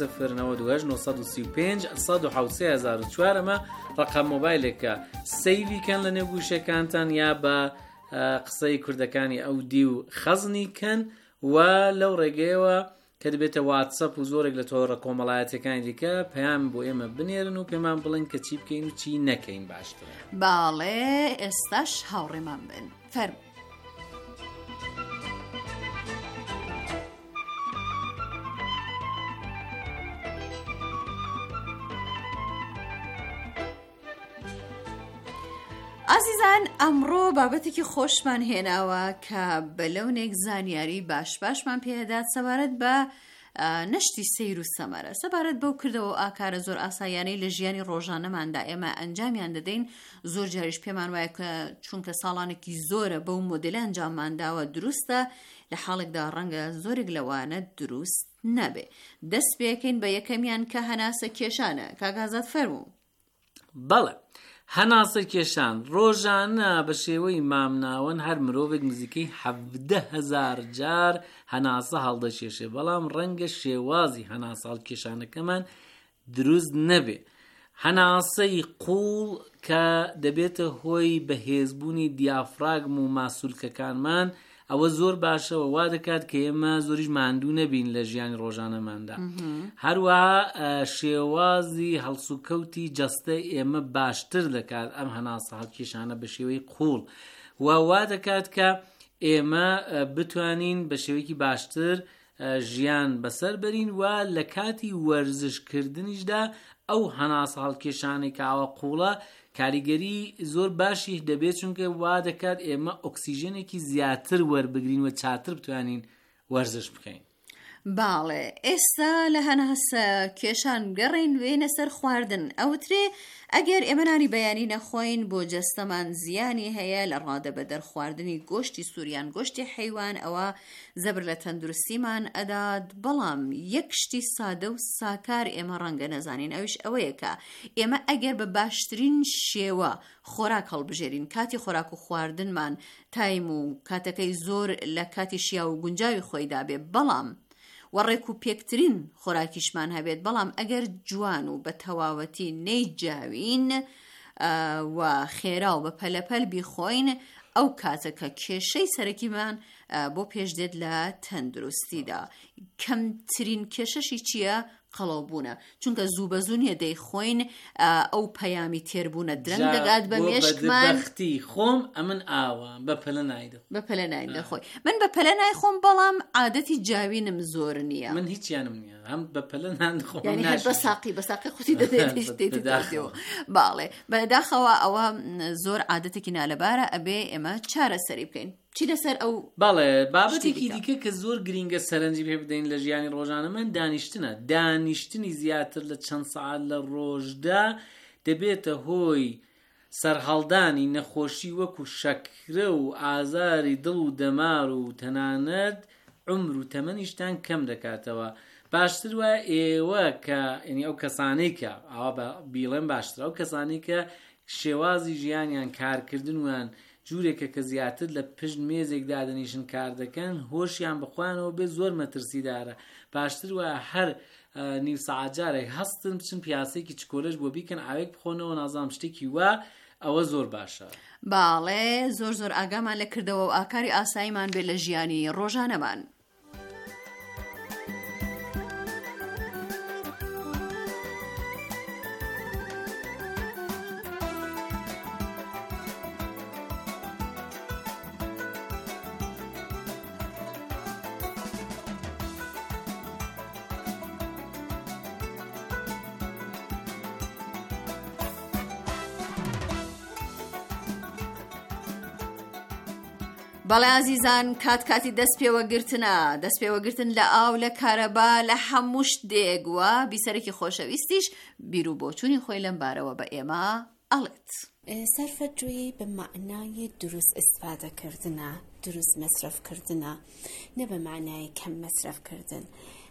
0092 ئەمە ڕقم مۆبایلێکە سەیڤیکەن لە نێوگوشەکانتان یا بە قسەی کوردەکانی ئەودی و خەزنی کەن و لەو ڕێگەیەوە کە دەبێتە واتسەپ و زۆرێک لە تۆڕە کۆمەڵایەتەکانی دیکە پەیام بۆ ئێمە بنێرن و پێمان بڵێن کە چی بکەین و چی نەکەین باشترە. باڵێ ئێستاش هاوڕێمان بن فەرموو. عزیزان ئەمڕۆ بابەتێکی خۆشمان هێناوە کە بەلەونێک زانیاری باشمان پێدات سەبارەت بە نەشتی سەیر و سەمەرە سەبارەت بەو کردەوە ئاکارە زۆر ئاسایانەی لە ژیانی ڕۆژانەماندا ئێمە ئەنجامیان دەدەین زۆر جاریش پێمان وایە کە چونکە ساڵانێکی زۆرە بەو مۆدل ئەنجاممانداوە دروستە لە حاڵێکدا ڕەنگە زۆرێک لەوانە دروست نەبێ. دەست پێکەین بە یەکەمیان کە هەناسە کێشانە. کاگازات فەرموو. بەڵێ هەناسە کێشان ڕۆژانە بە شێوەی مامناوەن هەر مرۆڤێک نزیکەی 17,000 جار هەناسە هەڵدەکێشێ بەڵام ڕەنگە شێوازی هەناسە کێشانەکەمان دروست نەبێ. هەناسەی قوڵ کە دەبێتە هۆی بەهێزبوونی دیافراگم و ماسوولکەکانمان ئەوە زۆر باشەوە وا دەکات کە ئێمە زۆریش ماندوو نەبین لە ژیانی ڕۆژانەماندا. هەروەها شێوازی هەڵسوکەوتی جەستە ئێمە باشتر دەکات ئەم هەناسە هەڵکێشانە بە شێوەی قوڵ وا دەکات کە ئێمە بتوانین بە شێوەیەکی باشتر ژیان بەسەر بەرین و لە کاتی وەرزشکردنیشدا ئەو هەناسە هەڵکێشانەی کە ئاوە قوڵە کاریگەری زۆر باشی دەبێت چونکە وا دەکات ئێمە ئۆکسیژنێکی زیاتر وەربگرین و چاتر بتوانین وەرزش بکەین. باڵێ ئێستا لە هەناسە کێشان گەڕین وێنە سەر خواردن. ئەوترێ ئەگەر ئێمە نانی بەیانی نەخۆین بۆ جەستەمان زیانی هەیە لە ڕادە بە دەرخواردنی گۆشتی سووریان گۆشتی حەیوان ئەوە زەبر لە تەندروستیمان ئەدات بەڵام یەک شتی سادە و ساکار ئێمە ڕەنگە نەزانین ئەوش ئەوەیە کە ئێمە ئەگەر بە باشترین شێوە خۆراک هەڵبژێرین کاتی خۆراک و خواردنمان تایم و کاتەکەی زۆر لە کاتی شیا و گونجاوی خۆیدا بێ بەڵام وەڕێک و پێکترین خۆراکیشمان هەبێت بەڵام ئەگەر جوان و بە تەواوەتی نەیجاوین و خێرا و بە پەلەپەل بیخۆین ئەو کاتەکە کێشەی سەرەکیمان بۆ پێش دێت لە تەندروستیدا. کەمترین کێشەشی چییە؟ قەڵەوبوونە چونکە زوو بە زوو نیە دەیخۆین ئەو پەیامی تێربوونە درەنگ دەگات بە مێشکمان خۆم ئەمن ئاوە بە پەلە نایدەخۆی من بە پەلە نایخۆم بەڵام عادەتی جاوینم زۆر نییە. من هیچیانم نییە هەم بە پەلە ناندخۆم یعنی هەر بە ساقی خوتی دەدێتەوە. باڵێ بەداخەوە ئەوە زۆر عادەتێکی نالەبارە ئەبێ ئێمە چارەسەری بکەین. چی لەسەر ئەو باڵێ بابەتێکی دیکە کە زۆر گرینگە سەرنجی پێ بدەین لە ژیانی ڕۆژانەمان دانیشتنی زیاتر لە چەند سەعات لە ڕۆژدا دەبێتە هۆی سەرهەڵدانی نەخۆشی وەکو شەکرە و ئازاری دڵ و دەمار و تەنانەت عمر و تەمەنیشتان کەم دەکاتەوە. باشتر وە ئێوە کە ینی ئەو کەسانەی کە ئەوە بیڵێن باشترە ئەو کەسانی کە شێوازی ژیانیان کارکردنوان جوورێکە کە زیاتر لە پشت مێزێک دادنیشن کار دەکەن هۆشیان بخوانەوە بێ زۆر مەترسیدارە. باشتر وە هەر نیو سەعات جارێک هەستن بچن پیاسێکی چکۆلەش بۆ بیکەن ئاوێک بخۆنەوە نازام شتێکی وە ئەوە زۆر باشە. باڵێ زۆر ئاگامان لە کردەوە و ئاکاری ئاساییمان بێ لە ژیانی ڕۆژانەمان. بەڵێ عزیزان کاتی دەست پێوەگرتن لە ئاو لە کارەبا لە هەموو شتێک وە بیسەرێکی خۆشەویستیش بیر و بۆچوونی خۆی لەم بارەوە بە ئێمە ئەڵێت. سەرفەجووی بە معنای دروست ئیسفادەکردنە دروست مەسرەفکردنە نە بە معنای کەم مەسرەفکردن.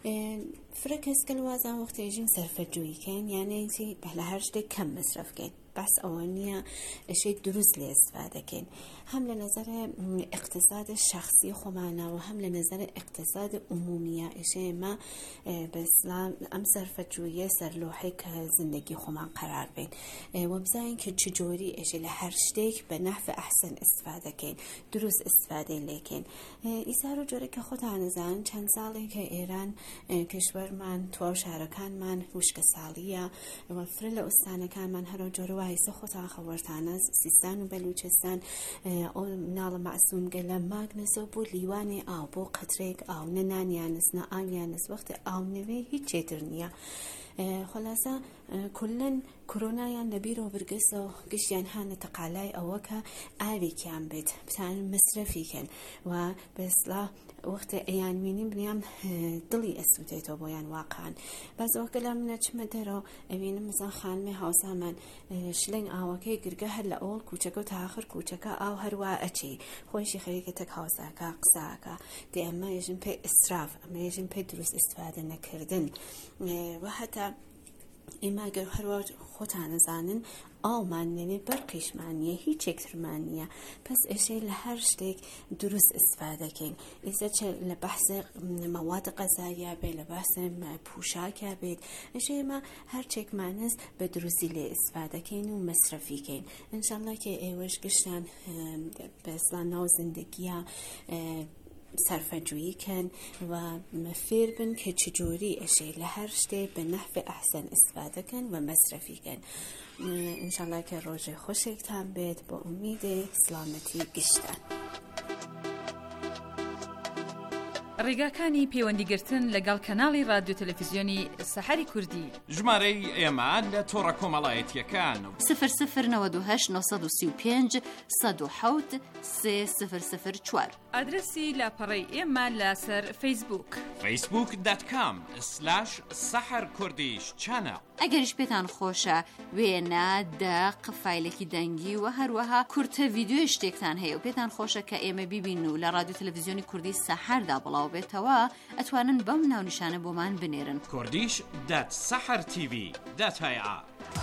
فرە کەسکە وازان وەختێژیم سەرفەجوویکەین یانەیزی لە هەر شتێک کەم مەسرەفکەین بس ئەوە ئەشەی دروست لێ استفادەکەین هەم لە نظر اقتصاد شخصی خۆمانەوە هەم لە نظر اقتصاد عمومیە ئێشەیەمە بەسلام ئەم سەرفەجوویە سەرلۆحەی کە زندگی خۆمان قرار بین وەبزانین کە چجۆری ئێشەی لە هەر شتێک بە نەحو ئەحسن استفادەکەین دروست استفادەی لێکەین ئیسار و جۆرە کە خۆتانەزان چەند ساڵێک کە ئێران کشوەرمان تواو شارەکانمان وشکە ساڵیە فرە لە ئوستانەکانمان هەرۆ جۆرە وایسە خۆتان خەوەرتانە سیستان و بەلوچستان ئەو ناڵە مەعسوومگە لە ماگنەسە بۆ لیوانی ئاو بۆ قەترێک ئاو نەنانیانس نە ئاویانس وەختە ئاونەوێ هیچ چێتر نییە خلاصە کلن کۆرۆنایان لەبیرەوە برگەسەوە گشتیان هانە تەقالای ئەوە کە ئاوێکیان بێت بتان مەسرەفیکەن و بەسڵا وەختە ئەیانوینیم بنیام دڵی ئەسوودێتەوە بۆیان واقعان بەزەوەکە لە منە چمە دەرەوە ئەوینم مزان خانمێ هاوسامان شلنگ ئاوەکەی گرگە هەر لە ئەوڵ کوچەکە و تاخر کوچەکە ئاو هەروە ئەچی خۆشی خەریکە تەک هاوساکە قساکە دێ ئەمە ێژن پێی ئیسراف ئەمە ێژن پێی دروست ئیستفادە نەکردن و هەتا ئێماگەر هەروە خۆتانەزانن ئاومان نێنێ بەرقیشمانیە هیچ یەکترمان نییە پس ئێشەی لە هەر شتێک دروست ئیستفادەکەین ئێستا چ لە بەحسە مەواد غەزاییە بێت لە بەحسە پوشاکە بێت ئێشەیمە هەر چێکمانەست بە دروستی لێ ئیستفادەکەین و مەسرەفیکەین ئینشاءڵڵا کە ئێوەش گشتان بەسڵان ناو زندگیە سەرفەجوویی کەن و فێر بن کە چجۆری ئەشەی لە هەر شتێک بە نەحوی ئەحسن ئیستفادەکەن و مەسرەفیکەن ئینشاءڵڵا کە ڕۆژێ خۆشێکتان بێت بۆ ئومیدێ سلامەتی گشتان ڕێگاکانی پەیوەندیگرتن لەگەڵ کەناڵی رادیۆ تەلەڤیزیۆنی سەحەری کوردی ژمارەی ئێمە لە تۆڕە کۆمەڵایەتیەکان 0092 935 107 3004 ئادرسی لاپەڕەی ئێمە لەسەر فەیسبووک facebook.com/saharkurdish-channel ئەگەریش پێتان خۆشە وێنە دەق فایلێکی دەنگی و هەروەها کورتە ڤیدیۆی شتێکتان هەیە و پێتان خۆشە کە ئێمە بیبین و لە رادیۆ تەلەڤیزیۆنی کوردی سەحەردا بڵاو بێتەوە ئەتوانن بەم ناونیشانە بۆمان بنێرن kurdish.sahartv.ir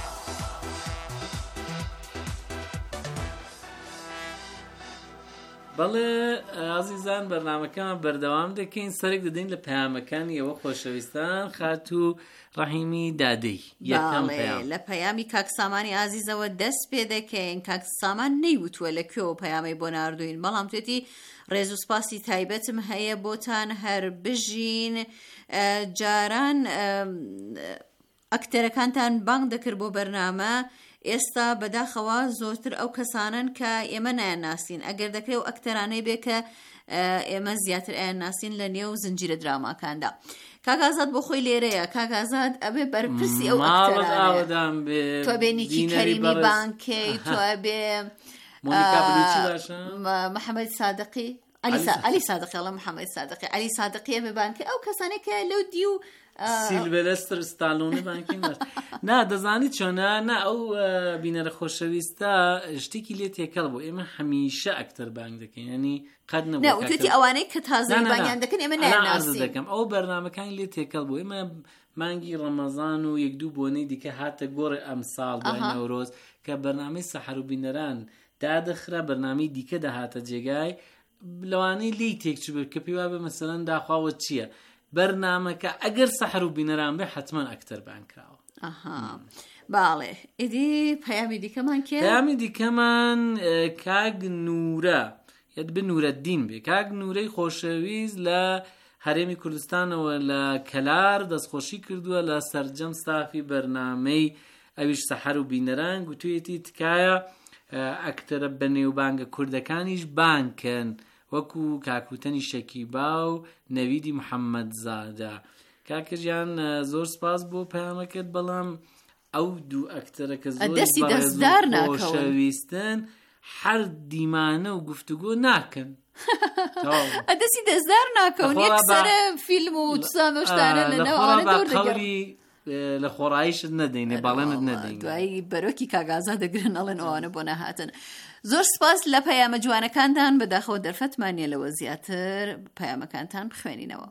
بەڵێ ئازیزان بەرنامەکەمان بەردەوام دەکەین سەرێک دەدەین لە پەیامەکانی ئێوە خۆشەویستان خات و ڕەحیمی دادەی یەکەم پەیام لە پەیامی کاک سامانی ئازیزەوە دەست پێ دەکەین کاک سامان نەیوتووە لەکوێوە پەیامی بۆ ناردوین بەڵام توێتی ڕێز و سپاسی تایبەتم هەیە بۆتان هەر بژین جاران ئەکتەرەکانتان بانگ دەکرد بۆ بەرنامە ئێستا بەداخەوە زۆرتر ئەو کەسانن کە ئێمە نایەناسین ئەگەر دەکرێت و ئەکتەرانەی بێ کە ئێمە زیاتر ئایەناسین لە نێو زنجیرە دراماکاندا کاکازاد بۆ خۆی لێرەیە کاکازاد ئەبێ بەرپرسی ئەو ئەکتەرانە تۆ بێ نیکی کەریمی بانکەی تۆ بێ محەممەد سادقی علی سادقی الله محەممەد سادقی علی سادقی ئەمە بانکە ئەو کەسانێک کە لەو دی و سیلڤەستر ستالۆنی بانکی مرد نا دەزانیت چۆنە نا ئەو بینەرە خۆشەویستە شتێکی لێ تێکەڵ بۆ ئێمە هەمیشە ئەکتەر بانگ دەکەین ینی قەت نەوتێتی ئەوانەی کە تازەی بانگیان دەکەن ئێمە نایەناسین دەکەم ئەو بەرنامەکانی لێ تێکەڵ بۆ ئێمە مانگی ڕەمەزان و یەک دوو بۆنەی دیکە هاتە گۆڕی ئەمساڵ دوای نەورۆز کە بەرنامەی سەحەر و بینەران دادەخرا بەرنامەی دیکە دەهاتە جێگای لەوانەی لی تێکچ بێت کە پێی وابێ مەسەلەن داخواوە چییە بەرنامەکە ئەگەر سەحەر و بینەران بێ حتمما ئەکتەر بانکراوە باڵێ ئیدی پەیامی دیکەمان کێ پەیامی دیکەمان کاگ نورە یاد بە نورەدین بێ کاگ نورەی خۆشەویست لە هەرێمی کوردستانەوە لە کەلار دەستخۆشی کردووە لە سەرجەم ستافی بەرنامەی ئەویش سەحەر و بینەران گوتوویەتی تکایە ئەکتەرە بەنێوبانگە کوردەکانیش بانکن وەکو کاکوتەنی شەکیبا و نەویدی محەممەد زادە کاکەژیان زۆر سپاس بۆ پەیامەکەت بەڵام ئەو دوو ئەکتەرە کە زۆر خۆشەویستن هەر دیمانە و گفتوگۆ ناکەن ئەدەسی دەستدار ناکەون یەکسەرە فیلم و سامۆشتانە لەنەوەوانە دۆر دەگەڕی لە خۆڕاییشت نەدەینێ باڵێنت نەدەین دوایی بەرۆکی کاگازا دەگرن ئەڵێن ئەوانە بۆ نەهاتن زۆر سپاس لە پەیامە جوانەکانتان بەداخەوە دەرفەتمانە لەوە زیاتر پەیامەکانتان بخوێنینەوە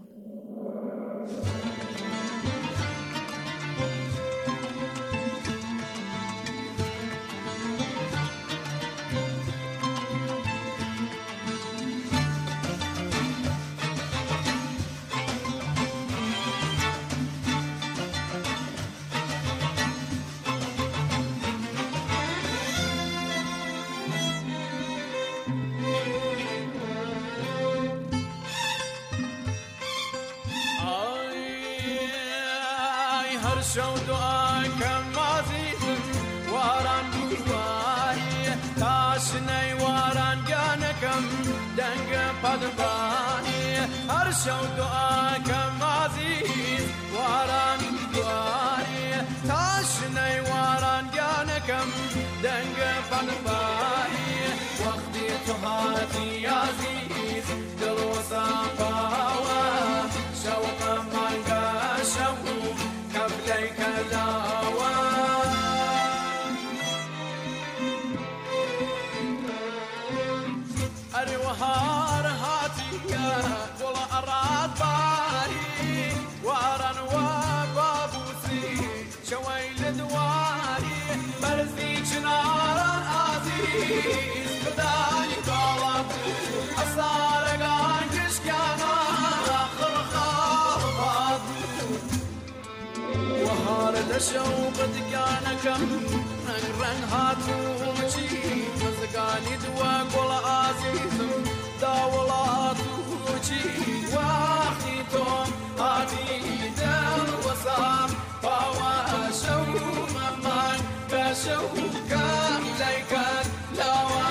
شەو دوعاکەم وازیتم واران بواری تاشنەی وارانگانەکەم دەنگە پەدبانی هەر شەو دوعاکەم وازیت واران بواری تاشنەی وارانگانەکەم دەنگە پەدبانی وەختی تو هاتی عەزیز دڵوەسان باوە شەوقم مانگە شەو کەبلەی کەداوە ئەروەهار هاتیە گوڵە ئەڕات باری واران وە بابوسی شەوەی لە دواری بەرزی چناران ئازیز بدانی کاڵات ئەسارەگان کشکیانە خڕخاڵات وەهار لە شەوقەتگانەکەم ڕەنگ هاتوچی مزگانی دووە گوڵە ئازیزم داوڵات وچی واخی تۆم هاتی دڵوەسام باوە شەو مەمان کە شەو کەم لای کات لاوە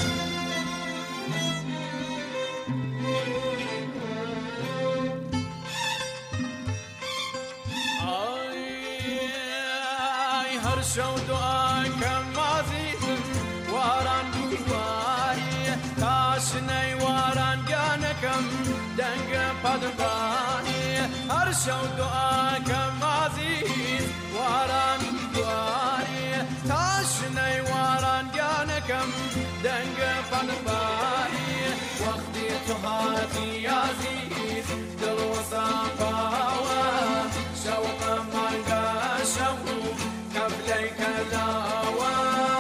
هەر شەو دوعاکەم وازیتم واران بواری تاشنەی وارانگانەکەم دەنگە پەدبانی هەر شەو دوعاکەم وازیت واران بواری تاشنەی وارانگانەکەم دەنگە پەدبانی وەختی تو هاتی عەزیز دڵوەسان باوە شەوقم مانگە شەو کەبلەی کەداوە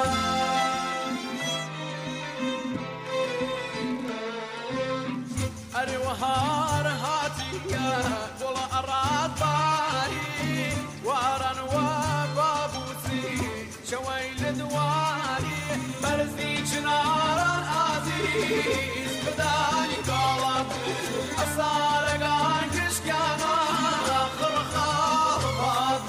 ئەروەهار هاتیە گوڵە ئەڕات باری واران وە بابوسی شەوەی لە دواری بەرزی چناران ئازیز بدانی کاڵات ئەسارەگان کشکیانە خڕخاڵات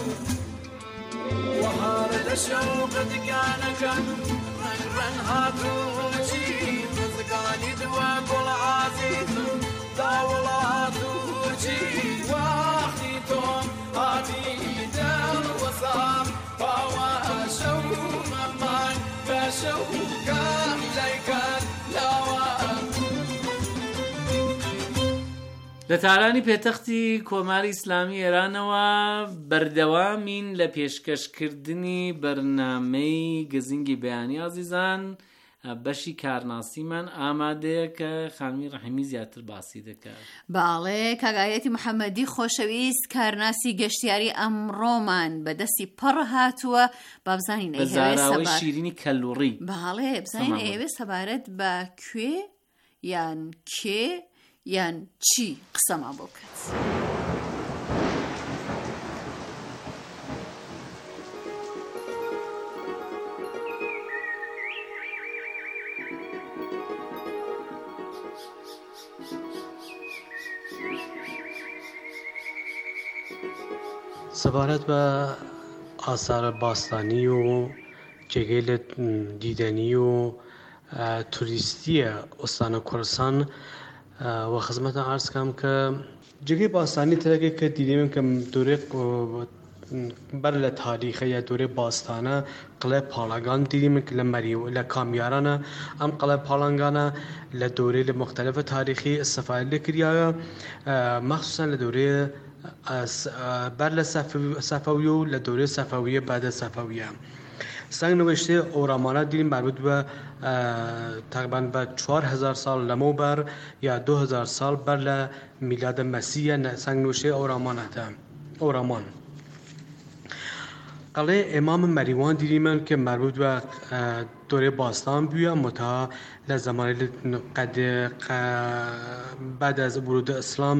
وەهار لە شەوقەتگانەکەم ڕەنگ هاتوچی مزگانی دووە گوڵە ئازیزم داوڵات وچی واختی تۆم هاتی دڵوەسام باوە شەو مەمان کە شەو کەم لای کات لاوە لە تارانی پێتەختی کۆماری ئیسلامی ئێرانەوە بەردەوامین لە پێشکەشکردنی بەرنامەی گزینگی بەیانی عەزیزان بەشی کارناسیمان ئامادەیە کە خانمی ڕەحیمی زیاتر باسی دەکات. باڵێ کاگایەتی محەممەدی خۆشەویست کارناسی گەشتیاری ئەمڕۆمان بەدەستی پڕ هاتووە بابزانین بەزاراوەی شیرینی کەلوڕی. باڵێ بزانین ئێوێ سەبارەت بە کوێ یان کێ یان چی قسەمان بۆ بکات. سەبارەت بە ئاسارە باستانی و جێگەی لە دیدەنی و توریستیە ئۆستانە کوردستان و خزمەتە عەرز کەم کە جێگەی باستانی تەرێک کە دیدەمێن کە دورێ بەر لە تاریخە یا دورێ باستانە قڵێ پاڵاگان دیدەمێن کە لە مەریو لە کامیارانە ئەم قڵێ پاڵانگانە لە دورێ لە مختلفە تاریخی استفادە لێکریایە مەخصوسان لە دورێ بەر لە سەفەوی و لە دورێ سەفەویە بەدە سەفەویە سنگ نوشته ئۆرامانە دیدیم مربوط بە تقریبا بە 4000 سال لەمەوبەر یا 2000 سال بەر لە میلادە مەسیحە سنگ نوشته ئۆرامان قەڵێ ئێمام مەریوان دیدیمەن کە مربوط بە دورێ باستان بووە متا لە زمانی بعد از ورود اسلام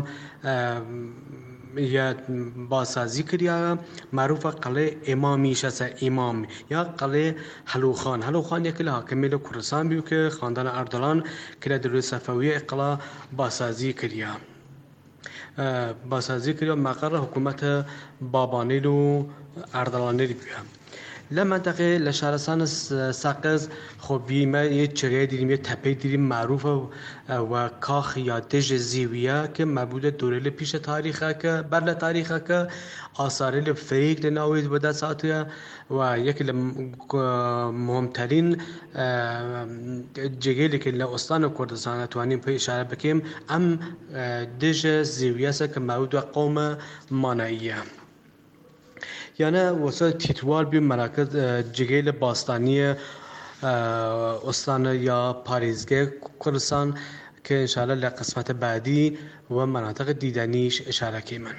یا بازسازی کردیا معروف قلعه امامی شسه امام یا قلعه هلوخان یکی له حاکمی له کوردستان بیو که خاندان اردلان که له دوره صفویه قلعه بازسازی کردیا باسازی کردی و مقر حکومت بابانیل و اردلانیل بیا لمنطقه لشهرستان سقز خب بیمه یه چریه دیدیم یه تپه دیدیم معروف و کاخ یا دژ زیویه که مربوط دوره پیش تاریخه که بر تاریخه که آثار فریق لناوید بوده ساعته و یکی مهمترین جگیلی که لأستان کردستان توانیم پی اشاره بکیم ام دژ زیویه که مربوط قوم ماناییه یعنی واسه تیتوال بی مراکز جگیل باستانی استان یا پاریزگه کردستان که انشاءالله لقسمت بعدی و مناطق دیدنیش اشاره کیمن.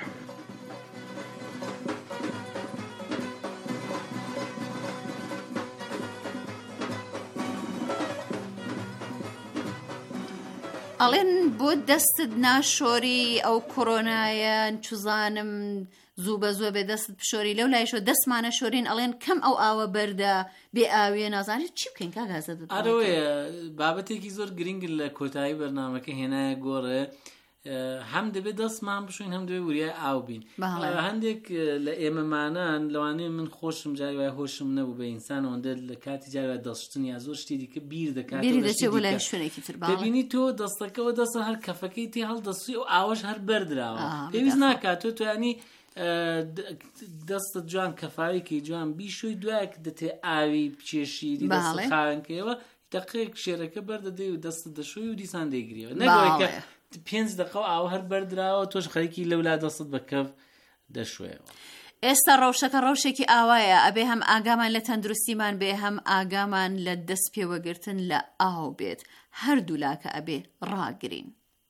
ئەڵێن بۆ دەستت ناشۆری ئەو کۆرۆنایە چزانم زوو بە زووە بێ دەستت پشۆری لەو لایشۆ دەستمانە شۆرین ئەڵێن کەم ئەو ئاوە بەردە بێ ئاوێ نازانێت چی بکەین کاگازە ئەرەوەیە بابەتێکی زۆر گرنگ لە کۆتایی بەرنامەکە هێنایە گۆڕێ هەم دەبێت دەستمان بشوین هەم دەبێت وریای ئاو بین هەندێک لە ئێمەمانان لەوانەیە من خۆشم جای وای هۆشم نەبوو بە ئینسان ئەوەندە لە کاتی جای وای دەستشتن یا زۆر شتی دیکە بیر دەکات دەبینی تۆ دەستەکەەوە دەستە هەر کەفەکەی تێ هەڵدەسوی و ئاوەش هەر بەردراوە پێویست ناکات تۆ توانی دەستت جوان کەفاویکەی جوان بیشوی دوایە دەتێ ئاوی بچێشیری دەست خاوێنکەوە دقیق شێرەکە بەردەدەی و دەستت دەشوی و دیسان دەیگریەوە نەگوڵێکە 5 دقیقە و ئاو هەر بەردراوە تۆش خەریکی لەولا دەستت بە کەف دەشوێەوە. ئێستا ڕەوشەکە ڕەوشێکی ئاوایە ئەبێ هەم ئاگامان لە تەندروستیمان بێ هەم ئاگامان لە دەست پێوەگرتن لە ئاو بێت هەردوو لاکە ئەبێ ڕاگرین.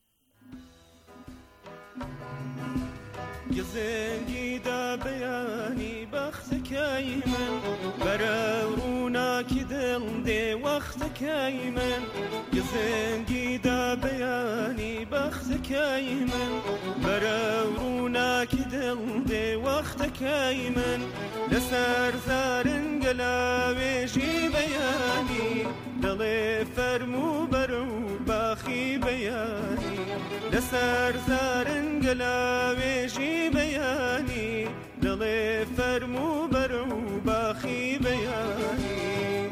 گزنگی دا بیانی بختکی من بروروناکی دل دی وقتکی من گزنگی دا بیانی بختکی من بروروناکی دل دی وقتکی من لسر زارنگلاویجی بیانی دل فرمو برو باخی بیانی لسر زارنگلاویجی بیانی دل فرمو برو باخی بیانی.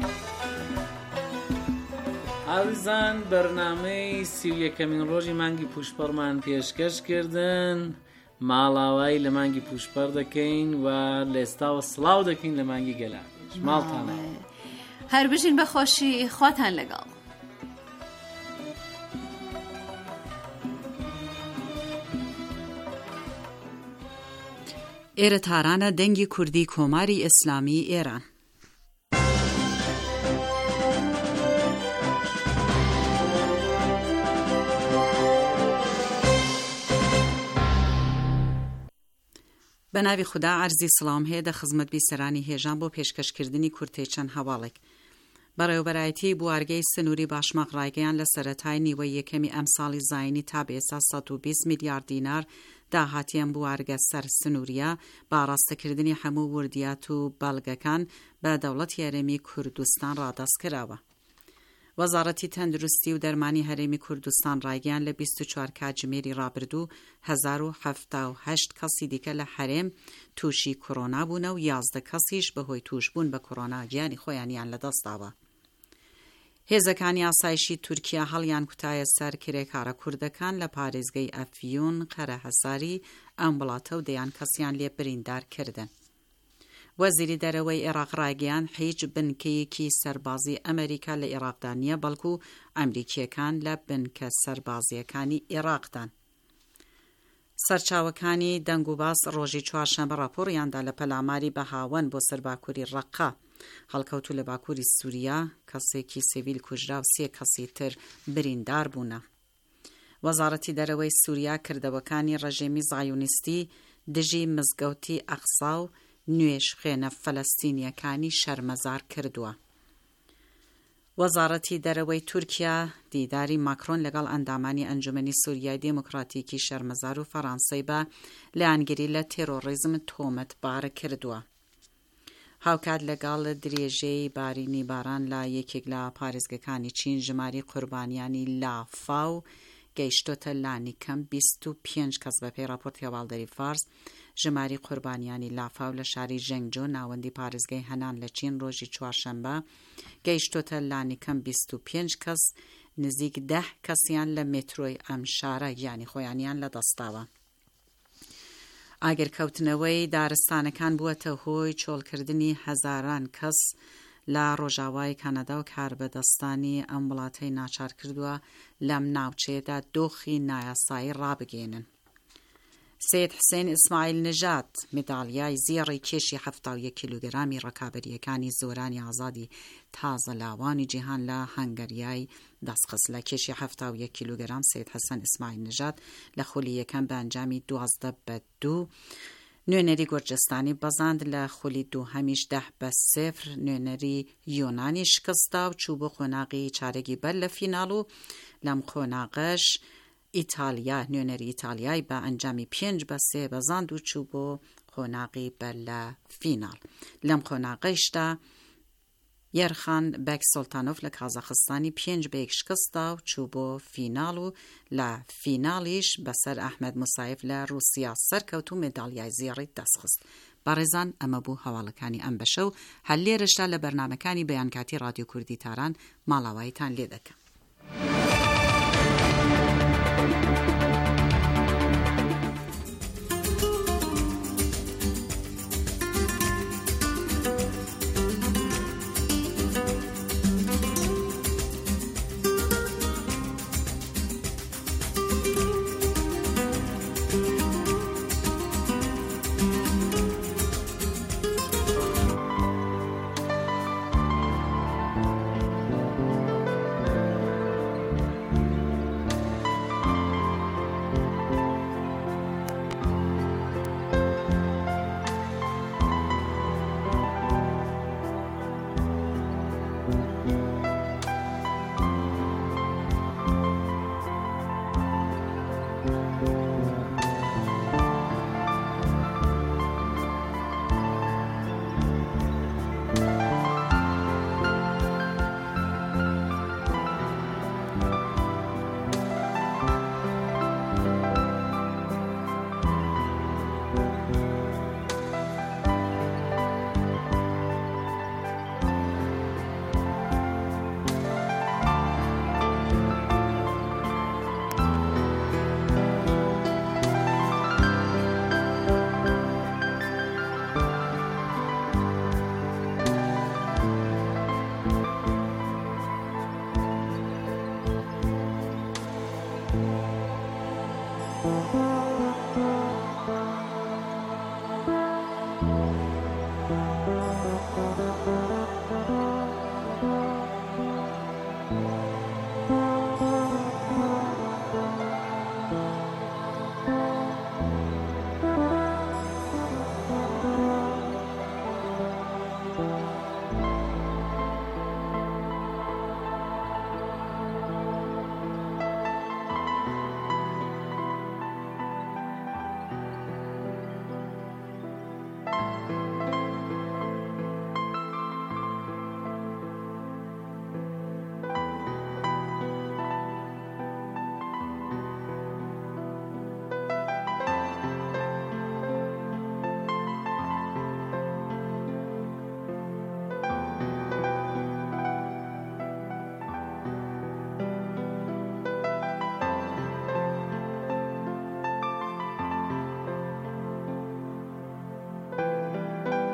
ئاویزان بەرنامەی 31مین ڕۆژی مانگی پوشپەڕمان پێشکەش کردن ماڵاوای لە مانگی پوشپەڕ دەکەین و لە ئێستاوە سڵاو دەکەین لە مانگی گەلاوێژ ماڵتان هەر بژین بەخۆشی خواتان لەگەڵ. ئێرە تارانە دەنگی کوردی کۆماری ئیسلامی ئێران. بە ناوی خوددا عەرزی سڵام هەیە دە خزمەت بیسەرانی هێژان بۆ پێشکەشکردنی کورتەی چەند هەواڵێک. بەڕێوەبەرایەتی بوارگەی سنووری باشماق ڕایگەیان لە سەرەتای نیوەی یەکەمی ئەم ساڵی زاینی تا بێستا 120 میلیارد دینار داهاتیان بوارگە سەر سنووریە با ڕاستەکردنی هەموو وردیات و بەڵگەکان بە دەوڵەتی هەرێمی کوردستان ڕادەست کراوە. وەزارەتی تەندروستی و دەرمانی هەرێمی کوردستان ڕایگەیان لە 24 کاتژمێری ڕابردوو 1078 کەسی دیکە لە هەرێم تووشی کۆڕۆنا بوونە و 11 کەسیش بەهۆی تووشبوون بە کۆڕۆنا گیانی خۆیانیان لەدەستاوە. هێزەکانی ئاسایشی تورکیا هەڵیان کوتایە سەر کرێکارە کوردەکان لە پارێزگەی ئەفیون قەرە هەساری ئەم وڵاتە و دەیان کەسیان لێ بریندار کردن. وەزیری دەرەوەی عێراق ڕایگەیان هیچ بنکەیەکی سەربازی ئەمریکا لە عێراقدا نییە بەڵکو ئەمریکیەکان لە بنکە سەربازیەکانی عێراقدان. سەرچاوەکانی دەنگ و باس ڕۆژی چوارشەممە ڕاپۆڕیاندا لە پەلاماری بەهاوەن بۆ سەرباکووری ڕەقا هەڵکەوتو لە باکووری سووریا کەسێکی سیڤیل کوژرا و 3 کەسی تر بریندار بوونە. وەزارەتی دەرەوەی سووریا کردەوەکانی ڕەژێمی زایونیستی دژی مزگەوتی ئەقسا و نوێش خوێنە فەلەستینیەکانی شەرمەزار کردووە. وەزارەتی دەرەوەی تورکیا دیداری ماکرۆن لەگەڵ ئەندامانی ئەنجومەنی سووریای دێموکراتیکی شەرمەزار و فەڕەنسەی بە لایەنگیری لە تێرۆڕیزم تۆمەتبار کردووە. هاوکات لەگەڵ درێژەی بارینی باران لە یەکێک لە پارێزگەکانی چین ژماری قوربانیانی لافاو گەیشتۆتە لانی کەم 25 کەس بەپێی راپۆرتی هەواڵدەری فارس. ژماری قوربانیانی لافاو لە شاری ژەنگجۆ ناوەندی پارێزگای هەنان لە چین ڕۆژی چوارشەممە گەیشتۆتە لانی کەم 25 کەس، نزیک 10 کەسیان لە مێترۆی ئەم شارە یانی خۆیانیان لە دەستاوە. ئاگرکەوتنەوەی دارستانەکان بووەتە هۆی چۆڵکردنی هەزاران کەس لە ڕۆژاوای کەنەدا و کاربەدەستانی ئەم وڵاتەی ناچار کردووە لەم ناوچەیەدا دۆخی نایاسایی ڕابگەێنن. سید حسین ئیسماعیل نژاد مێداڵیای زیێڕی کێشی 71 کیلوگرامی ڕەکابەریەکانی زۆرانی ئازادی تازە لاوانی جیهان لە هەنگەریای دەستخست. لە کێشی 71 کیلوگرام سید حسین ئیسماعیل نژاد لە خولی یەکەم بە ئەنجامی 12-2 نوێنەری گورجستانی بەزاند، لە خولی دووهەمیش 10-0 نوێنەری یۆنانی شکستدا و چوو بۆ خۆناغی چارەگی بەر لە فیناڵ و لەم خۆناغەش ئیتالیا نوێنەری ئیتالیای بە ئەنجامی 5-3 بەزاند و چوو بۆ خۆناغی بەر لە فیناڵ. لەم خۆناغەیشدا یەرخان بەک سۆلتانۆف لە کازاخستانی 5-1 شکستدا و چوو بۆ فیناڵ و لە فیناڵیش بەسەر ئەحمەد موسایف لە رووسیا سەرکەوت و مێداڵیای زیێڕی دەستخست. بەڕێزان ئەمە بوو هەواڵەکانی ئەم بەشە و هەر لێرەشدا لە بەرنامەکانی بەیانکاتی رادیۆ کوردی تاران ماڵاواییتان لێ دەکەم.